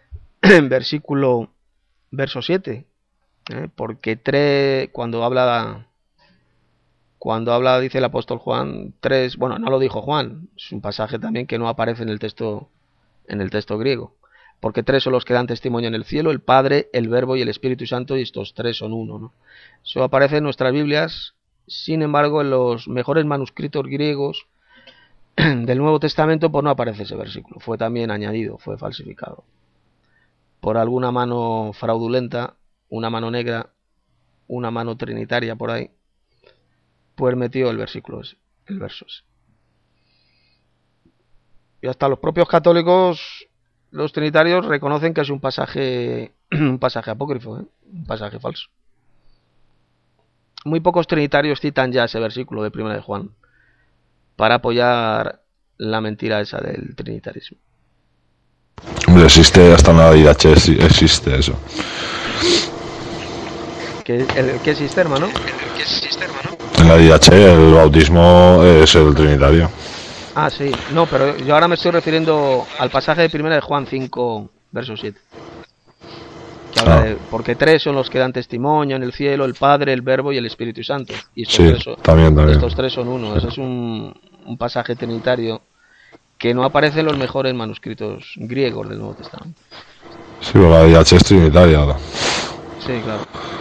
verso 7. Porque cuando habla, dice el apóstol Juan 3, bueno, no lo dijo Juan, es un pasaje también que no aparece en el texto griego. Porque 3 son los que dan testimonio en el cielo, el Padre, el Verbo y el Espíritu Santo, y estos 3 son uno, ¿no? Eso aparece en nuestras Biblias. Sin embargo, en los mejores manuscritos griegos del Nuevo Testamento, pues no aparece ese versículo. Fue también añadido, fue falsificado por alguna mano fraudulenta, una mano negra, una mano trinitaria por ahí, pues metió el versículo ese, el verso ese. Y hasta los propios católicos, los trinitarios, reconocen que es un pasaje apócrifo, un pasaje falso. Muy pocos trinitarios citan ya ese versículo de Primera de Juan para apoyar la mentira esa del trinitarismo. Hombre, existe hasta en la IDH, existe eso. ¿Qué existe, hermano? En la IDH el bautismo es el trinitario. Ah, sí. No, pero yo ahora me estoy refiriendo al pasaje de Primera de Juan 5, verso 7. Que habla de, porque 3 son los que dan testimonio en el cielo, el Padre, el Verbo y el Espíritu Santo. Y estos, también. Estos 3 son uno. Ese es un pasaje trinitario que no aparece en los mejores manuscritos griegos del Nuevo Testamento. Sí, pero la IDH es trinitaria ahora. Sí, claro.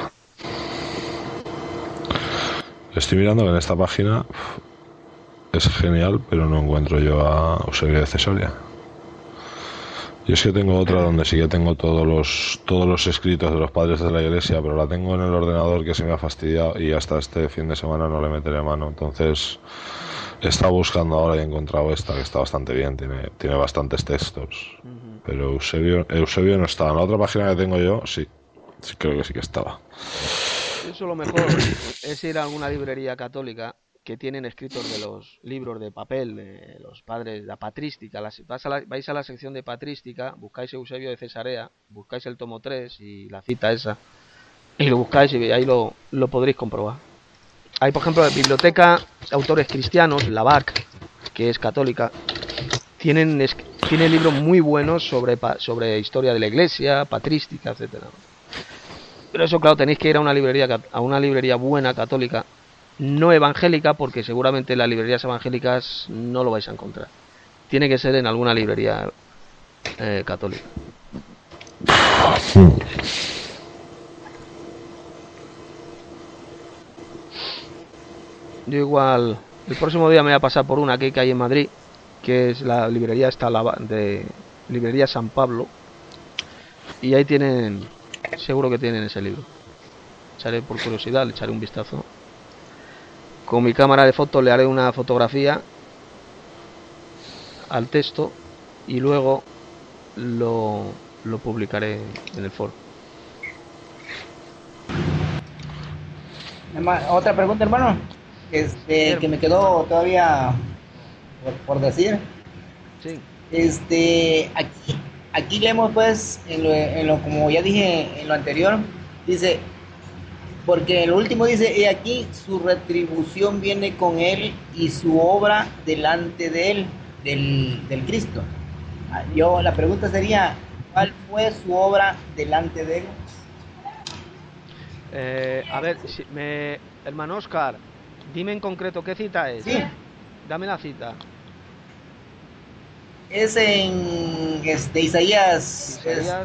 Estoy mirando que en esta página es genial, pero no encuentro yo a Eusebio de Cesarea. Yo es que tengo otra donde sí que tengo todos los escritos de los padres de la Iglesia, pero la tengo en el ordenador que se me ha fastidiado y hasta este fin de semana no le meteré mano. Entonces he estado buscando ahora y he encontrado esta que está bastante bien, tiene bastantes textos. Pero Eusebio no estaba. En la otra página que tengo yo, sí creo que sí que estaba. Eso lo mejor es ir a alguna librería católica que tienen escritos de los libros de papel de los padres, la patrística. Vais a la sección de patrística, buscáis Eusebio de Cesarea, buscáis el tomo 3 y la cita esa, y lo buscáis y ahí lo podréis comprobar. Hay, por ejemplo, la biblioteca autores cristianos, la BAC, que es católica, tiene libros muy buenos sobre historia de la Iglesia, patrística, etcétera. Pero eso, claro, tenéis que ir a una librería buena, católica, no evangélica, porque seguramente en las librerías evangélicas no lo vais a encontrar. Tiene que ser en alguna librería católica. Yo igual, el próximo día me voy a pasar por una que hay en Madrid, que es la librería de librería San Pablo, y ahí seguro que tienen ese libro. Echaré por curiosidad, le echaré un vistazo. Con mi cámara de fotos le haré una fotografía al texto y luego lo publicaré en el foro. Otra pregunta, hermano, que me quedó todavía por decir. Sí. Aquí leemos, pues, en lo como ya dije en lo anterior, dice, porque en lo último dice, y aquí su retribución viene con él y su obra delante de él, del Cristo. La pregunta sería, ¿cuál fue su obra delante de él? A ver, hermano Oscar, dime en concreto qué cita es. Sí. Dame la cita. Es en Isaías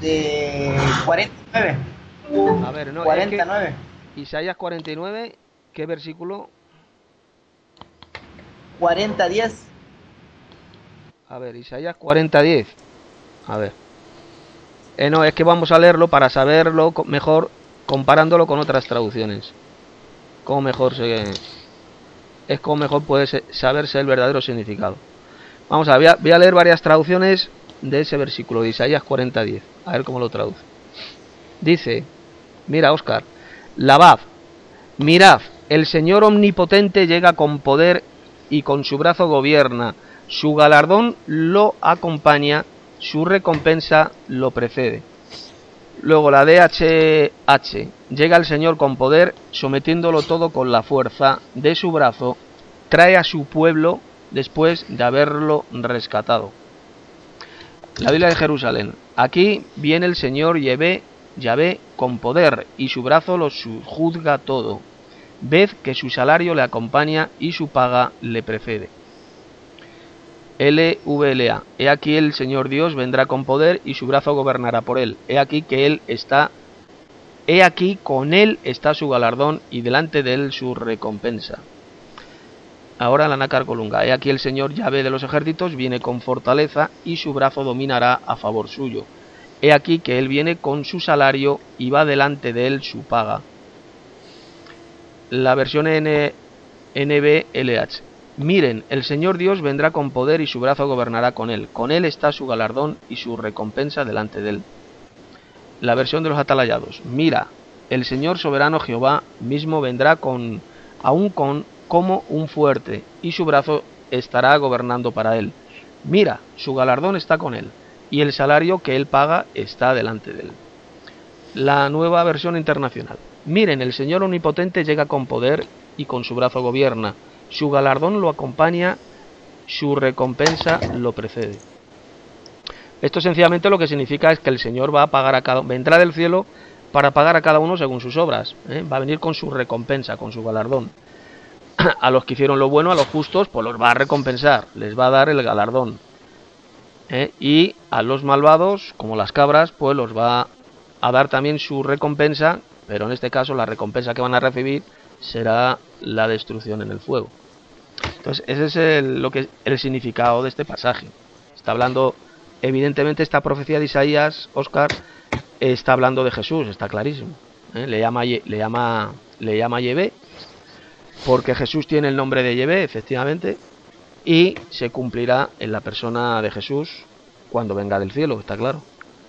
49. A ver, no, 49. Es que Isaías 49, ¿qué versículo? 40:10. A ver, Isaías 40:10. A ver. No, es que vamos a leerlo para saberlo mejor, comparándolo con otras traducciones. Cómo mejor puede saberse el verdadero significado. Vamos a ver, voy a leer varias traducciones de ese versículo de Isaías 40:10. A ver cómo lo traduce. Dice, mira, Óscar, Labad, mirad, el Señor omnipotente llega con poder y con su brazo gobierna, su galardón lo acompaña, su recompensa lo precede. Luego la DHH, llega el Señor con poder, sometiéndolo todo con la fuerza de su brazo, trae a su pueblo después de haberlo rescatado. La Biblia de Jerusalén. Aquí viene el Señor Yahvé con poder, y su brazo lo juzga todo. Ved que su salario le acompaña y su paga le precede. LVLA. He aquí el Señor Dios vendrá con poder y su brazo gobernará por él. He aquí con él está su galardón y delante de él su recompensa. Ahora la nácar colunga. He aquí el Señor Yahvé de los ejércitos viene con fortaleza y su brazo dominará a favor suyo. He aquí que él viene con su salario y va delante de él su paga. La versión NBLH. Miren, el Señor Dios vendrá con poder y su brazo gobernará con él. Con él está su galardón y su recompensa delante de él. La versión de los atalayados. Mira, el Señor soberano Jehová mismo vendrá como un fuerte, y su brazo estará gobernando para él. Mira, su galardón está con él, y el salario que él paga está delante de él. La nueva versión internacional. Miren, el Señor omnipotente llega con poder y con su brazo gobierna. Su galardón lo acompaña, su recompensa lo precede. Esto sencillamente lo que significa es que el Señor va a pagar vendrá del cielo para pagar a cada uno según sus obras. Va a venir con su recompensa, con su galardón. A los que hicieron lo bueno, a los justos, pues los va a recompensar, les va a dar el galardón. Y a los malvados, como las cabras, pues los va a dar también su recompensa, pero en este caso la recompensa que van a recibir será la destrucción en el fuego. Entonces ese es el significado de este pasaje. Está hablando, evidentemente esta profecía de Isaías, Óscar, está hablando de Jesús, está clarísimo. Le llama Yahvé, porque Jesús tiene el nombre de Yahvé, efectivamente, y se cumplirá en la persona de Jesús cuando venga del cielo, está claro.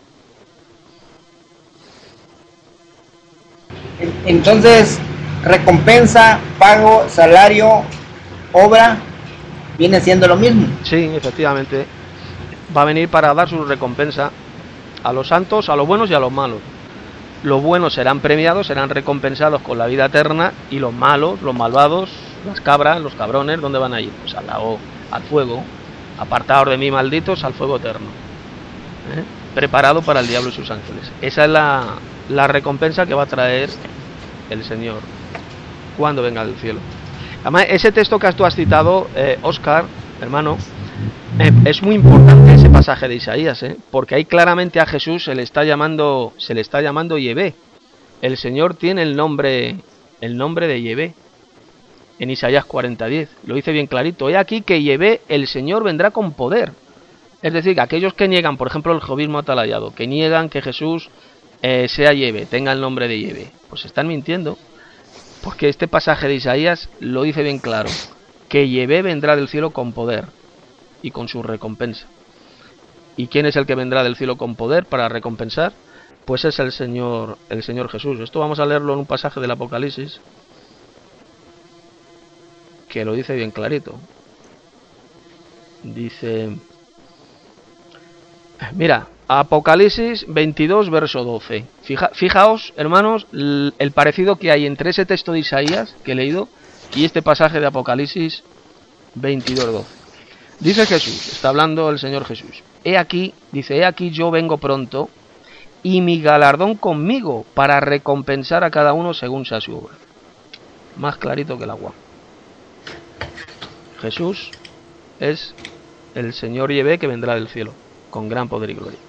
Entonces, recompensa, pago, salario, obra, viene siendo lo mismo. Sí, efectivamente. Va a venir para dar su recompensa a los santos, a los buenos y a los malos. Los buenos serán premiados, serán recompensados con la vida eterna, y los malos, los malvados, las cabras, los cabrones, ¿dónde van a ir? Pues al fuego, apartados de mí, malditos, al fuego eterno, preparado para el diablo y sus ángeles. Esa es la recompensa que va a traer el Señor cuando venga del cielo. Además, ese texto que tú has citado, Óscar, hermano, es muy importante ese pasaje de Isaías, porque ahí claramente a Jesús se le está llamando Yahvé. El Señor tiene el nombre de Yahvé en Isaías 40:10. Lo dice bien clarito. He aquí que Yahvé, el Señor, vendrá con poder. Es decir, que aquellos que niegan, por ejemplo, el jehovismo atalayado, que niegan que Jesús sea Yahvé, tenga el nombre de Yahvé, pues están mintiendo. Porque este pasaje de Isaías lo dice bien claro, que Yahvé vendrá del cielo con poder y con su recompensa. ¿Y quién es el que vendrá del cielo con poder para recompensar? Pues es el Señor Jesús. Esto vamos a leerlo en un pasaje del Apocalipsis que lo dice bien clarito. Dice, mira, Apocalipsis 22, verso 12. Fijaos, hermanos, el parecido que hay entre ese texto de Isaías que he leído y este pasaje de Apocalipsis 22, 12. Dice Jesús, está hablando el Señor Jesús. He aquí yo vengo pronto, y mi galardón conmigo, para recompensar a cada uno según sea su obra. Más clarito que el agua. Jesús es el Señor Yahvé que vendrá del cielo, con gran poder y gloria.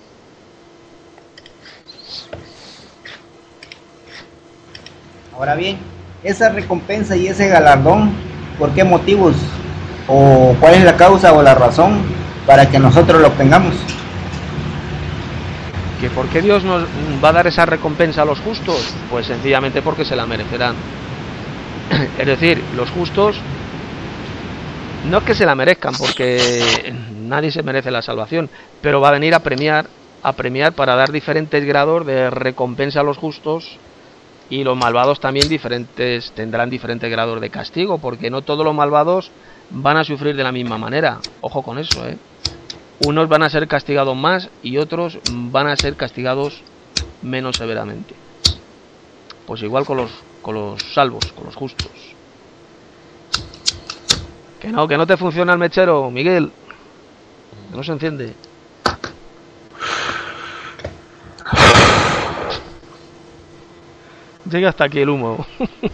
Ahora bien, esa recompensa y ese galardón, ¿por qué motivos? ¿O cuál es la causa o la razón para que nosotros lo obtengamos? ¿Que por qué Dios nos va a dar esa recompensa a los justos? Pues sencillamente porque se la merecerán. Es decir, los justos no es que se la merezcan, porque nadie se merece la salvación, pero va a venir a premiar para dar diferentes grados de recompensa a los justos, y los malvados también tendrán diferentes grados de castigo, porque no todos los malvados van a sufrir de la misma manera. Ojo con eso, Unos van a ser castigados más y otros van a ser castigados menos severamente. Pues igual con los salvos, con los justos. Que no te funciona el mechero, Miguel. Que no se enciende. Llega hasta aquí el humo.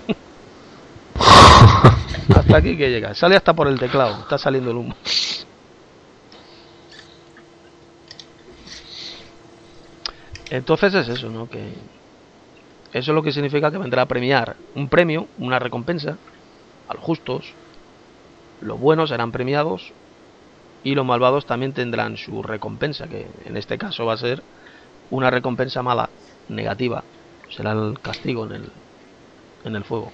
Hasta aquí que llega. Sale hasta por el teclado. Está saliendo el humo. Entonces es eso, ¿no? Que eso es lo que significa que vendrá a premiar un premio, una recompensa a los justos. Los buenos serán premiados y los malvados también tendrán su recompensa, que en este caso va a ser una recompensa mala, negativa. Será el castigo en el fuego.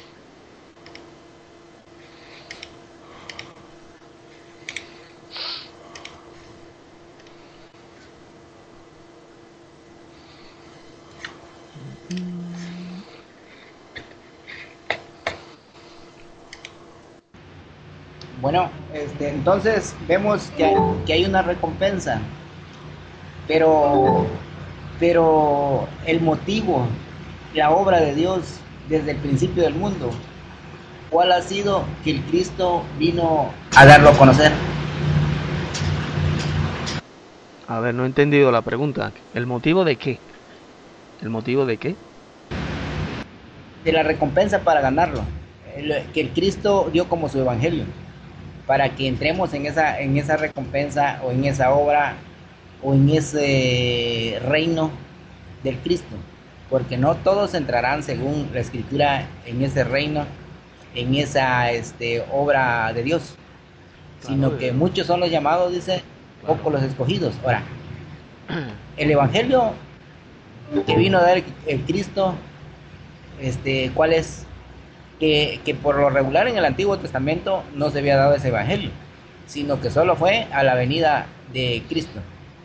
Bueno, entonces vemos que hay una recompensa, pero el motivo, la obra de Dios desde el principio del mundo, ¿cuál ha sido? Que el Cristo vino a darlo a conocer. A ver, no he entendido la pregunta. ¿El motivo de qué? ¿El motivo de qué? De la recompensa para ganarlo, que el Cristo dio como su evangelio, para que entremos en esa recompensa o en esa obra o en ese reino del Cristo, porque no todos entrarán según la Escritura en ese reino, en esa obra de Dios, sino que muchos son los llamados, dice, pocos los escogidos. Ahora, el evangelio que vino a dar el Cristo, ¿cuál es? Que por lo regular en el Antiguo Testamento no se había dado ese evangelio, sino que solo fue a la venida de Cristo.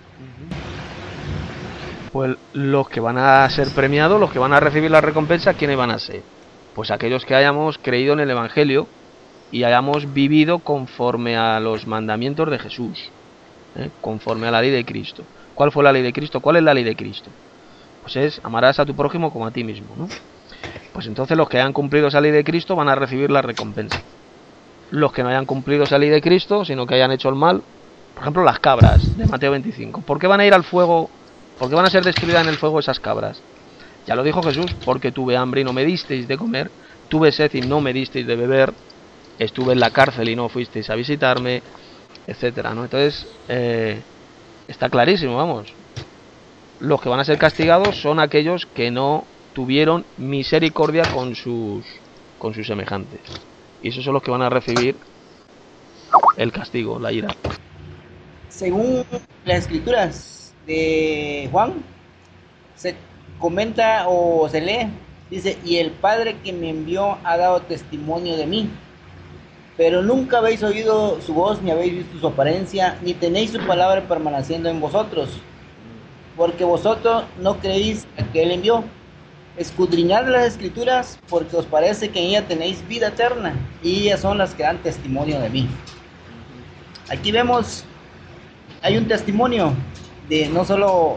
Pues los que van a ser premiados, los que van a recibir la recompensa, ¿quiénes van a ser? Pues aquellos que hayamos creído en el evangelio y hayamos vivido conforme a los mandamientos de Jesús, conforme a la ley de Cristo. ¿Cuál fue la ley de Cristo? ¿Cuál es la ley de Cristo? Pues es: amarás a tu prójimo como a ti mismo, ¿no? Pues entonces los que hayan cumplido esa ley de Cristo van a recibir la recompensa. Los que no hayan cumplido esa ley de Cristo, sino que hayan hecho el mal, por ejemplo las cabras de Mateo 25, ¿por qué van a ir al fuego? ¿Por qué van a ser destruidas en el fuego esas cabras? Ya lo dijo Jesús: porque tuve hambre y no me disteis de comer, tuve sed y no me disteis de beber, estuve en la cárcel y no fuisteis a visitarme, etcétera, ¿no? Entonces está clarísimo, vamos. Los que van a ser castigados son aquellos que no tuvieron misericordia con sus semejantes, y esos son los que van a recibir el castigo, la ira. Según las Escrituras de Juan, se comenta o se lee, dice: y el Padre que me envió ha dado testimonio de mí, pero nunca habéis oído su voz, ni habéis visto su apariencia, ni tenéis su palabra permaneciendo en vosotros, porque vosotros no creéis a que él envió. Escudriñad las Escrituras, porque os parece que en ella tenéis vida eterna, y ellas son las que dan testimonio de mí. Aquí vemos, hay un testimonio de no solo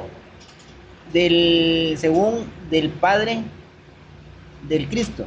según del Padre del Cristo,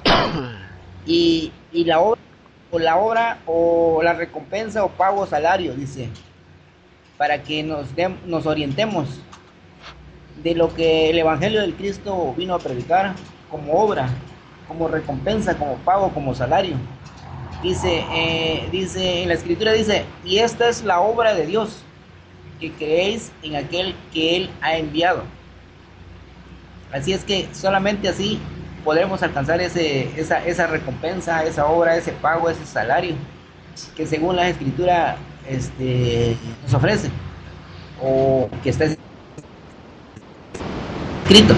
y la obra o la recompensa o pago o salario, dice, para que nos orientemos de lo que el evangelio del Cristo vino a predicar, como obra, como recompensa, como pago, como salario. Dice en la Escritura, dice: y esta es la obra de Dios, que creéis en aquel que él ha enviado. Así es que solamente así podremos alcanzar esa recompensa, esa obra, ese pago, ese salario que según la Escritura nos ofrece, o que está escrito.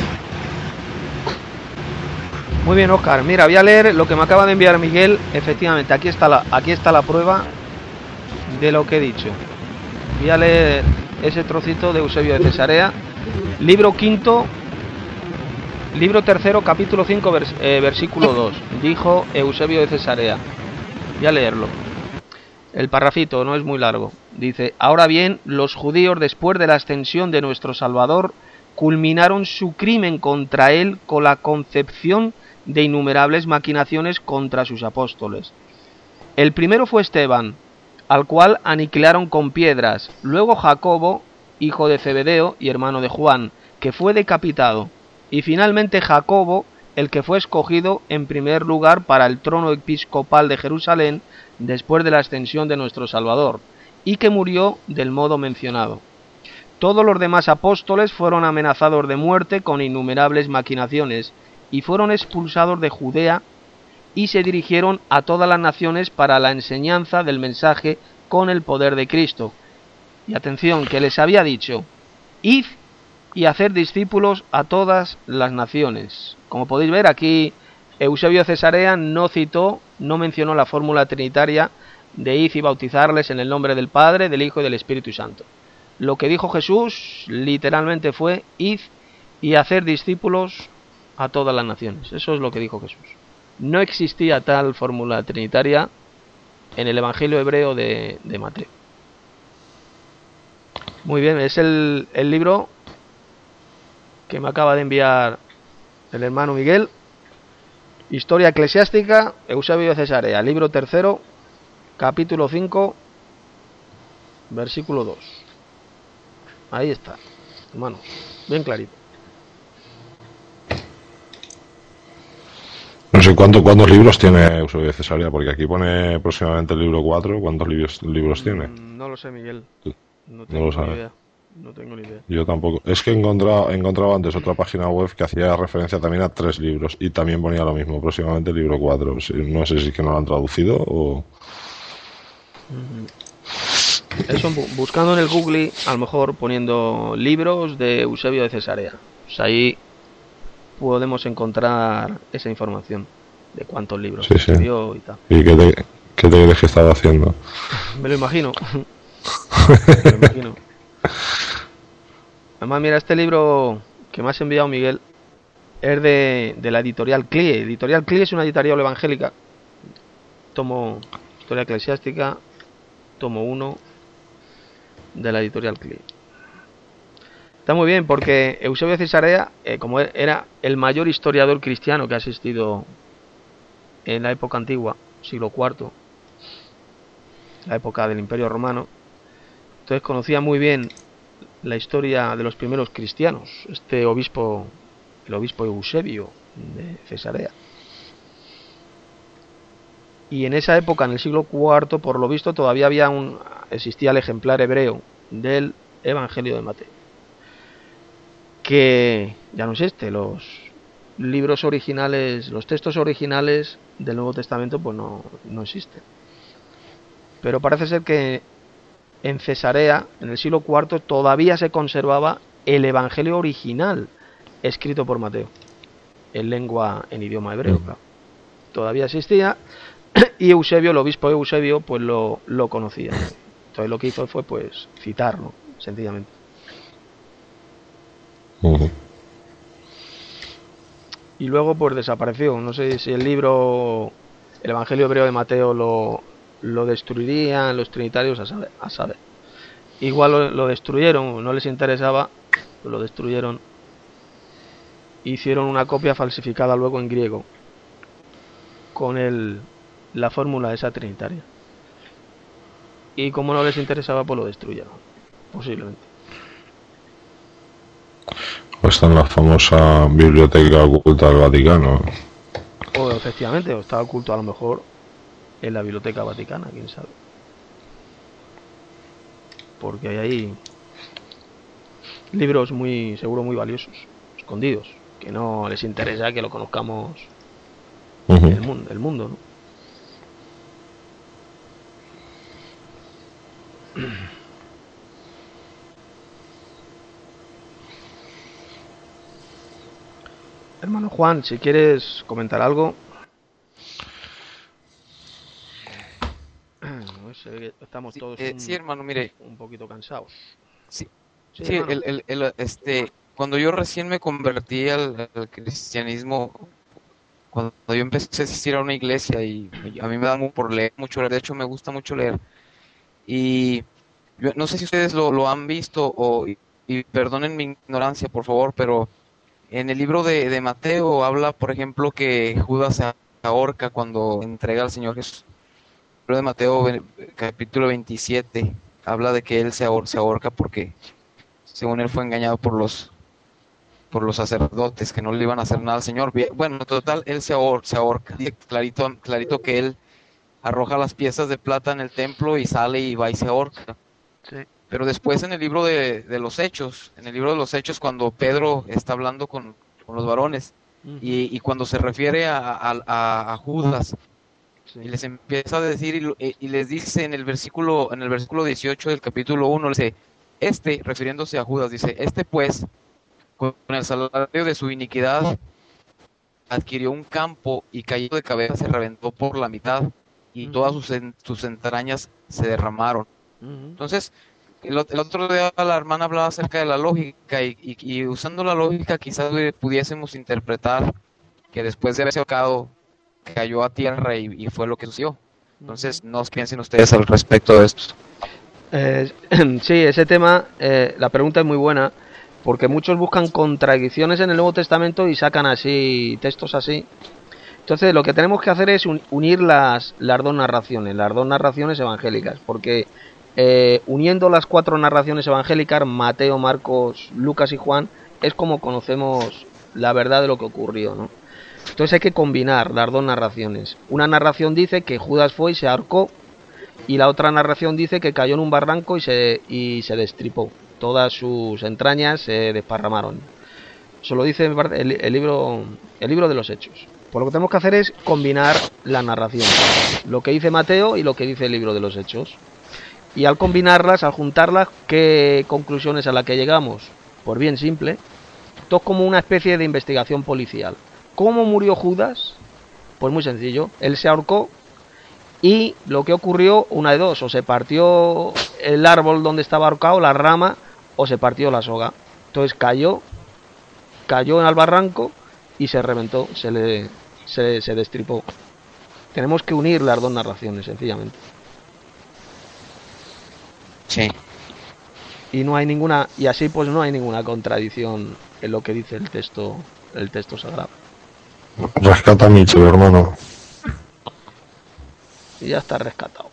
Muy bien, Oscar. Mira, voy a leer lo que me acaba de enviar Miguel. Efectivamente, aquí está la prueba de lo que he dicho. Voy a leer ese trocito de Eusebio de Cesarea, libro quinto, libro tercero, capítulo 5, versículo 2. Dijo Eusebio de Cesarea. Voy a leerlo. El parrafito no es muy largo. Dice: ahora bien, los judíos, después de la ascensión de nuestro Salvador, culminaron su crimen contra él con la concepción de innumerables maquinaciones contra sus apóstoles. El primero fue Esteban, al cual aniquilaron con piedras, luego Jacobo, hijo de Zebedeo y hermano de Juan, que fue decapitado, y finalmente Jacobo, el que fue escogido en primer lugar para el trono episcopal de Jerusalén después de la ascensión de nuestro Salvador, y que murió del modo mencionado. Todos los demás apóstoles fueron amenazados de muerte con innumerables maquinaciones, y fueron expulsados de Judea, y se dirigieron a todas las naciones para la enseñanza del mensaje con el poder de Cristo. Y atención, que les había dicho, id y hacer discípulos a todas las naciones. Como podéis ver, aquí Eusebio de Cesarea no mencionó la fórmula trinitaria de id y bautizarles en el nombre del Padre, del Hijo y del Espíritu Santo. Lo que dijo Jesús literalmente fue id y hacer discípulos a todas las naciones. Eso es lo que dijo Jesús. No existía tal fórmula trinitaria en el Evangelio hebreo de Mateo. Muy bien, es el libro que me acaba de enviar el hermano Miguel. Historia eclesiástica, Eusebio de Cesarea, libro tercero, capítulo 5, versículo 2. Ahí está, hermano, bien clarito. No sé cuántos libros tiene Eusebio de Cesarea, porque aquí pone próximamente el libro 4. ¿Cuántos libros tiene? No lo sé, Miguel. No lo sabe. Ni idea. No tengo ni idea. Yo tampoco. Es que he encontrado antes otra página web que hacía referencia también a 3 libros y también ponía lo mismo, próximamente el libro 4. No sé si es que no lo han traducido o... Eso, buscando en el Google, a lo mejor poniendo libros de Eusebio de Cesarea. Pues ahí podemos encontrar esa información de cuántos libros escribió y tal. ¿Y qué te crees que estaba haciendo? Me lo imagino. Me lo imagino. Además, mira, este libro que me has enviado, Miguel, es de la editorial CLIE. Editorial CLIE es una editorial evangélica. Tomo Historia Eclesiástica, tomo 1 de la editorial CLIE. Está muy bien porque Eusebio de Cesarea, como era el mayor historiador cristiano que ha existido en la época antigua, siglo IV, la época del Imperio Romano, entonces conocía muy bien la historia de los primeros cristianos, el obispo Eusebio de Cesarea. Y en esa época, en el siglo IV, por lo visto, todavía existía el ejemplar hebreo del Evangelio de Mateo, que ya no existe. Los libros originales, los textos originales del Nuevo Testamento, pues no existen. Pero parece ser que en Cesarea, en el siglo IV, todavía se conservaba el Evangelio original escrito por Mateo, en idioma hebreo. Claro. Todavía existía y Eusebio, el obispo Eusebio, pues lo conocía. Entonces lo que hizo fue pues citarlo, sencillamente. Y luego pues desapareció. No sé si el Evangelio hebreo de Mateo lo destruirían los trinitarios, a saber. Igual lo destruyeron, no les interesaba, lo destruyeron. Hicieron una copia falsificada luego en griego con la fórmula esa trinitaria. Y como no les interesaba, pues lo destruyeron, posiblemente. O está en la famosa biblioteca oculta del Vaticano. O efectivamente, o está oculto a lo mejor en la Biblioteca Vaticana, quién sabe. Porque hay ahí libros seguro muy valiosos, escondidos, que no les interesa que lo conozcamos el mundo, ¿no? Hermano Juan, si quieres comentar algo. Estamos todos sí, hermano, mire, un poquito cansados. Sí, cuando yo recién me convertí al cristianismo, cuando yo empecé a asistir a una iglesia, y a mí me da por leer mucho, de hecho me gusta mucho leer, y yo no sé si ustedes lo han visto, y perdonen mi ignorancia, por favor, pero en el libro de Mateo habla, por ejemplo, que Judas se ahorca cuando entrega al Señor Jesús. de Mateo, capítulo 27, habla de que él se ahorca porque, según él, fue engañado por los sacerdotes, que no le iban a hacer nada al Señor. Bueno, en total, él se ahorca. Dice clarito que él arroja las piezas de plata en el templo y sale y va y se ahorca. Sí. Pero después en el libro de los Hechos, cuando Pedro está hablando con los varones, y cuando se refiere a Judas, Sí. y les empieza a decir, y les dice en el versículo 18 del capítulo 1, dice, refiriéndose a Judas, dice, pues, con el salario de su iniquidad, adquirió un campo y cayendo de cabeza se reventó por la mitad, y todas sus entrañas se derramaron. Entonces, el otro día la hermana hablaba acerca de la lógica, y usando la lógica quizás pudiésemos interpretar que después de haberse ahorcado cayó a tierra y fue lo que sucedió. Entonces, no piensen ustedes al respecto de esto. Sí, ese tema, la pregunta es muy buena, porque muchos buscan contradicciones en el Nuevo Testamento y sacan así textos así. Entonces, lo que tenemos que hacer es unir las dos narraciones evangélicas, porque uniendo las 4 narraciones evangélicas, Mateo, Marcos, Lucas y Juan, es como conocemos la verdad de lo que ocurrió, ¿no? Entonces hay que combinar las 2 narraciones. Una narración dice que Judas fue y se ahorcó, y la otra narración dice que cayó en un barranco y se destripó. Todas sus entrañas se desparramaron. Eso lo dice el libro de los Hechos. Pues lo que tenemos que hacer es combinar las narraciones, lo que dice Mateo y lo que dice el libro de los Hechos. Y al combinarlas, al juntarlas, ¿qué conclusiones a la que llegamos? Pues bien simple. Esto es como una especie de investigación policial. ¿Cómo murió Judas? Pues muy sencillo. Él se ahorcó y lo que ocurrió, una de dos, o se partió el árbol donde estaba ahorcado, la rama, o se partió la soga. Entonces cayó en el barranco y se reventó, se destripó. Tenemos que unir las 2 narraciones, sencillamente. Sí. Y no hay ninguna, y así pues no hay ninguna contradicción en lo que dice el texto sagrado. Rescata a Micho, hermano. Y ya está rescatado.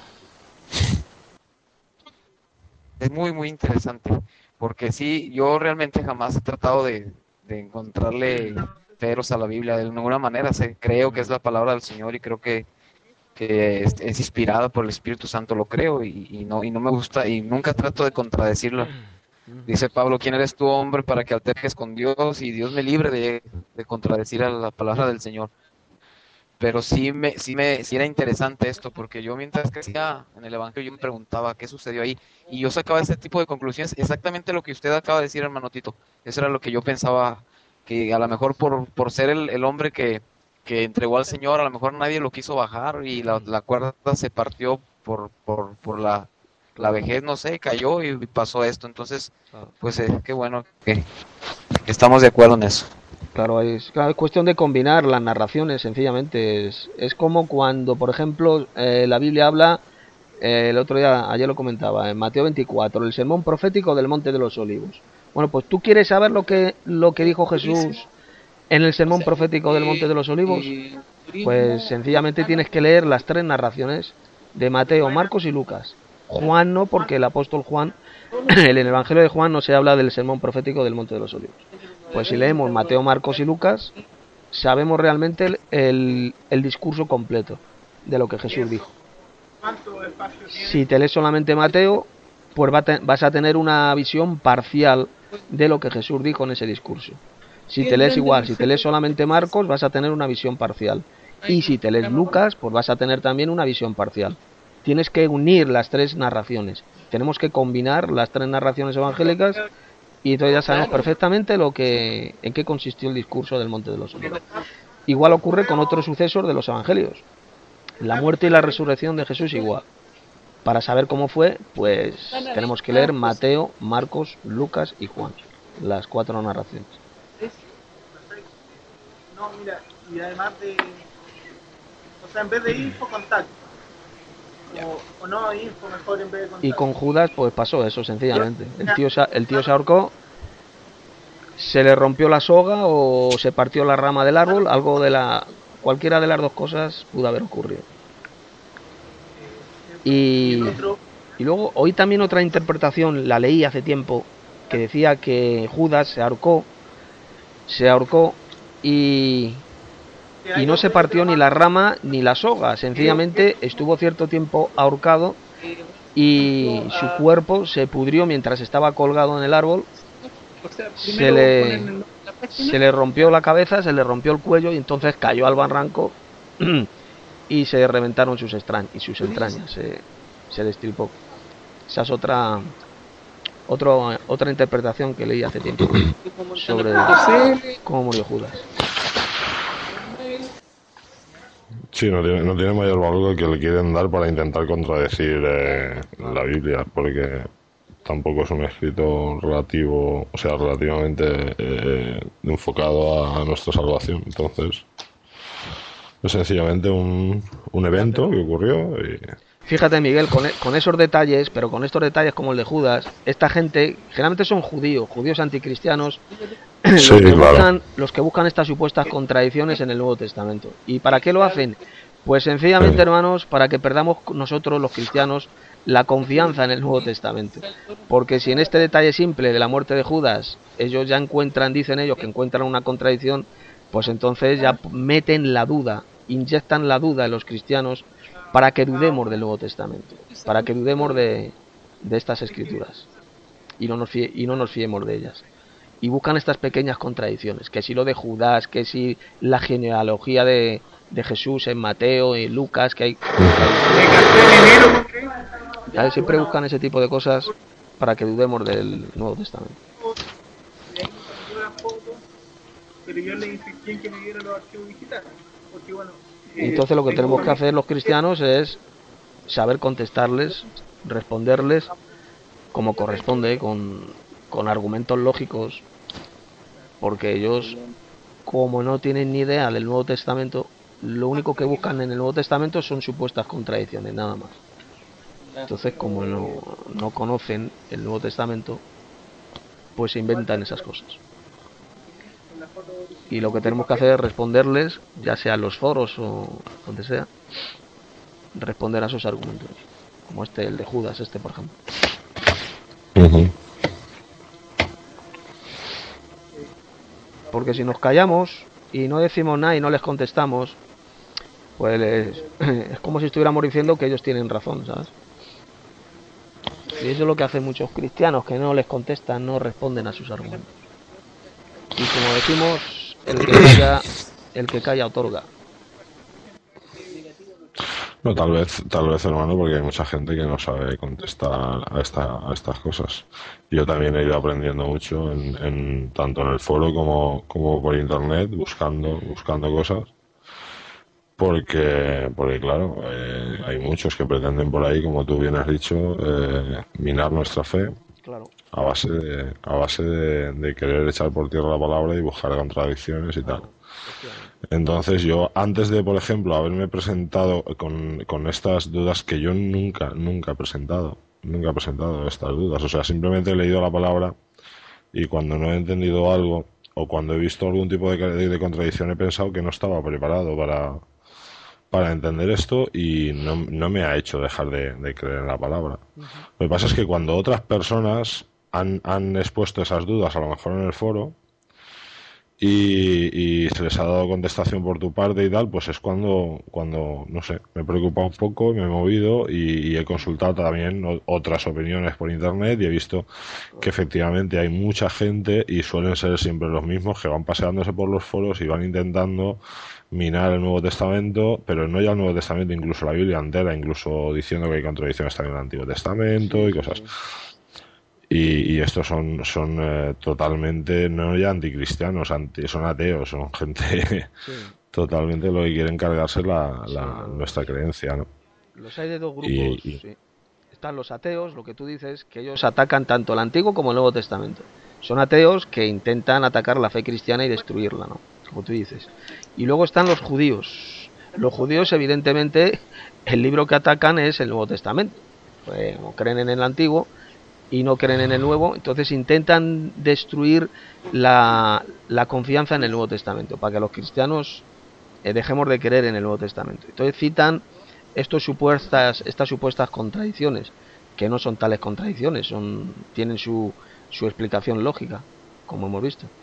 Es muy, muy interesante, porque sí, yo realmente jamás he tratado de encontrarle peros a la Biblia de ninguna manera. Creo que es la palabra del Señor y creo que es inspirada por el Espíritu Santo, lo creo, y no me gusta, y nunca trato de contradecirlo. Dice Pablo, ¿quién eres tú, hombre, para que alterques con Dios? Y Dios me libre de contradecir a la palabra del Señor. Pero sí era interesante esto, porque yo mientras crecía en el Evangelio, yo me preguntaba qué sucedió ahí, y yo sacaba ese tipo de conclusiones, exactamente lo que usted acaba de decir, hermano Tito. Eso era lo que yo pensaba, que a lo mejor por ser el hombre que entregó al Señor, a lo mejor nadie lo quiso bajar, y la cuerda se partió por la vejez, no sé, cayó y pasó esto. Entonces, pues qué bueno que estamos de acuerdo en eso. Claro, es cuestión de combinar las narraciones, sencillamente. Es como cuando, por ejemplo, la Biblia habla, el otro día, ayer lo comentaba, en Mateo 24, el sermón profético del Monte de los Olivos. Bueno, pues tú quieres saber lo que dijo Jesús en el sermón profético del Monte de los Olivos, pues sencillamente tienes que leer las 3 narraciones de Mateo, Marcos y Lucas. Juan no, porque el apóstol Juan, en el Evangelio de Juan no se habla del sermón profético del Monte de los Olivos. Pues si leemos Mateo, Marcos y Lucas, sabemos realmente el discurso completo de lo que Jesús dijo. Si te lees solamente Mateo, pues vas a tener una visión parcial de lo que Jesús dijo en ese discurso. Si te lees solamente Marcos, vas a tener una visión parcial. Y si te lees Lucas, pues vas a tener también una visión parcial. Tienes que unir las 3 narraciones. Tenemos que combinar las 3 narraciones evangélicas, y entonces ya sabemos perfectamente en qué consistió el discurso del Monte de los Olivos. Igual ocurre con otros sucesos de los evangelios. La muerte y la resurrección de Jesús igual. Para saber cómo fue, pues tenemos que leer Mateo, Marcos, Lucas y Juan. Las 4 narraciones. No, mira, y además o sea, en vez de info, contacto. O no info, mejor en vez de contacto. Y con Judas, pues pasó eso, sencillamente. El tío se ahorcó, se le rompió la soga o se partió la rama del árbol, cualquiera de las 2 cosas pudo haber ocurrido. Y el otro, y luego oí también otra interpretación, la leí hace tiempo, que decía que Judas se ahorcó y, que y hay no se otro partió ni la hermano, rama ni la soga, sencillamente estuvo cierto tiempo ahorcado y su a- cuerpo se pudrió mientras estaba colgado en el árbol, o sea, se primero le, ponen en la página, se le rompió la cabeza, se le rompió el cuello y entonces cayó al barranco y se reventaron sus entrañas, se destripó. Esa es otra interpretación que leí hace tiempo sobre cómo murió Judas. Sí, no tiene mayor valor que el que le quieren dar para intentar contradecir la Biblia, porque tampoco es un escrito relativo, o sea, relativamente enfocado a nuestra salvación. Entonces, es sencillamente un evento que ocurrió y... Fíjate, Miguel, con esos detalles, pero con estos detalles como el de Judas, esta gente generalmente son judíos anticristianos, Sí, claro. los que buscan estas supuestas contradicciones en el Nuevo Testamento. ¿Y para qué lo hacen? Pues sencillamente, hermanos, para que perdamos nosotros, los cristianos, la confianza en el Nuevo Testamento. Porque si en este detalle simple de la muerte de Judas, ellos ya dicen ellos que encuentran una contradicción, pues entonces ya meten la duda, inyectan la duda en los cristianos para que dudemos del Nuevo Testamento, para que dudemos de estas escrituras y no nos fiemos de ellas. Y buscan estas pequeñas contradicciones, que si lo de Judas, que si la genealogía de Jesús en Mateo y Lucas, que hay... Siempre buscan ese tipo de cosas para que dudemos del Nuevo Testamento. pero yo le insistí en que me diera los archivos digitales, porque bueno, Entonces lo que tenemos que hacer los cristianos es saber contestarles, responderles como corresponde, con argumentos lógicos, porque ellos, como no tienen ni idea del Nuevo Testamento, lo único que buscan en el Nuevo Testamento son supuestas contradicciones, nada más. Entonces, como no conocen el Nuevo Testamento, pues se inventan esas cosas. Y lo que tenemos que hacer es responderles, ya sea en los foros o donde sea, responder a esos argumentos, como el de Judas, por ejemplo. Porque si nos callamos y no decimos nada y no les contestamos, pues es como si estuviéramos diciendo que ellos tienen razón, ¿sabes? Y eso es lo que hacen muchos cristianos, que no les contestan, no responden a sus argumentos. Y como decimos, el que calla otorga. No, tal vez, hermano, porque hay mucha gente que no sabe contestar a estas cosas. Yo también he ido aprendiendo mucho tanto en el foro como por internet, buscando cosas. Porque claro, hay muchos que pretenden por ahí, como tú bien has dicho, minar nuestra fe. Claro. A base de querer echar por tierra la palabra y buscar contradicciones y tal. Entonces yo, antes de, por ejemplo, haberme presentado con estas dudas que yo nunca he presentado estas dudas, o sea, simplemente he leído la palabra y cuando no he entendido algo o cuando he visto algún tipo de contradicción he pensado que no estaba preparado para entender esto y no me ha hecho dejar de creer en la palabra. Lo que pasa es que cuando otras personas han expuesto esas dudas, a lo mejor en el foro, y se les ha dado contestación por tu parte y tal, pues es cuando no sé, me he preocupado un poco, me he movido y he consultado también otras opiniones por internet y he visto que efectivamente hay mucha gente y suelen ser siempre los mismos que van paseándose por los foros y van intentando minar el Nuevo Testamento, pero no ya el Nuevo Testamento, incluso la Biblia entera, incluso diciendo que hay contradicciones también en el Antiguo Testamento y cosas. Y estos son totalmente, no ya anticristianos, son ateos, son gente totalmente lo que quieren cargarse nuestra creencia, ¿no? Los hay de dos grupos, sí. Están los ateos, lo que tú dices, que ellos atacan tanto el Antiguo como el Nuevo Testamento. Son ateos que intentan atacar la fe cristiana y destruirla, ¿no? Como tú dices. Y luego están los judíos. Los judíos, evidentemente, el libro que atacan es el Nuevo Testamento. Pues, como creen en el Antiguo y no creen en el Nuevo, entonces intentan destruir la confianza en el Nuevo Testamento, para que los cristianos dejemos de creer en el Nuevo Testamento. Entonces citan estas supuestas contradicciones, que no son tales contradicciones, tienen su explicación lógica, como hemos visto.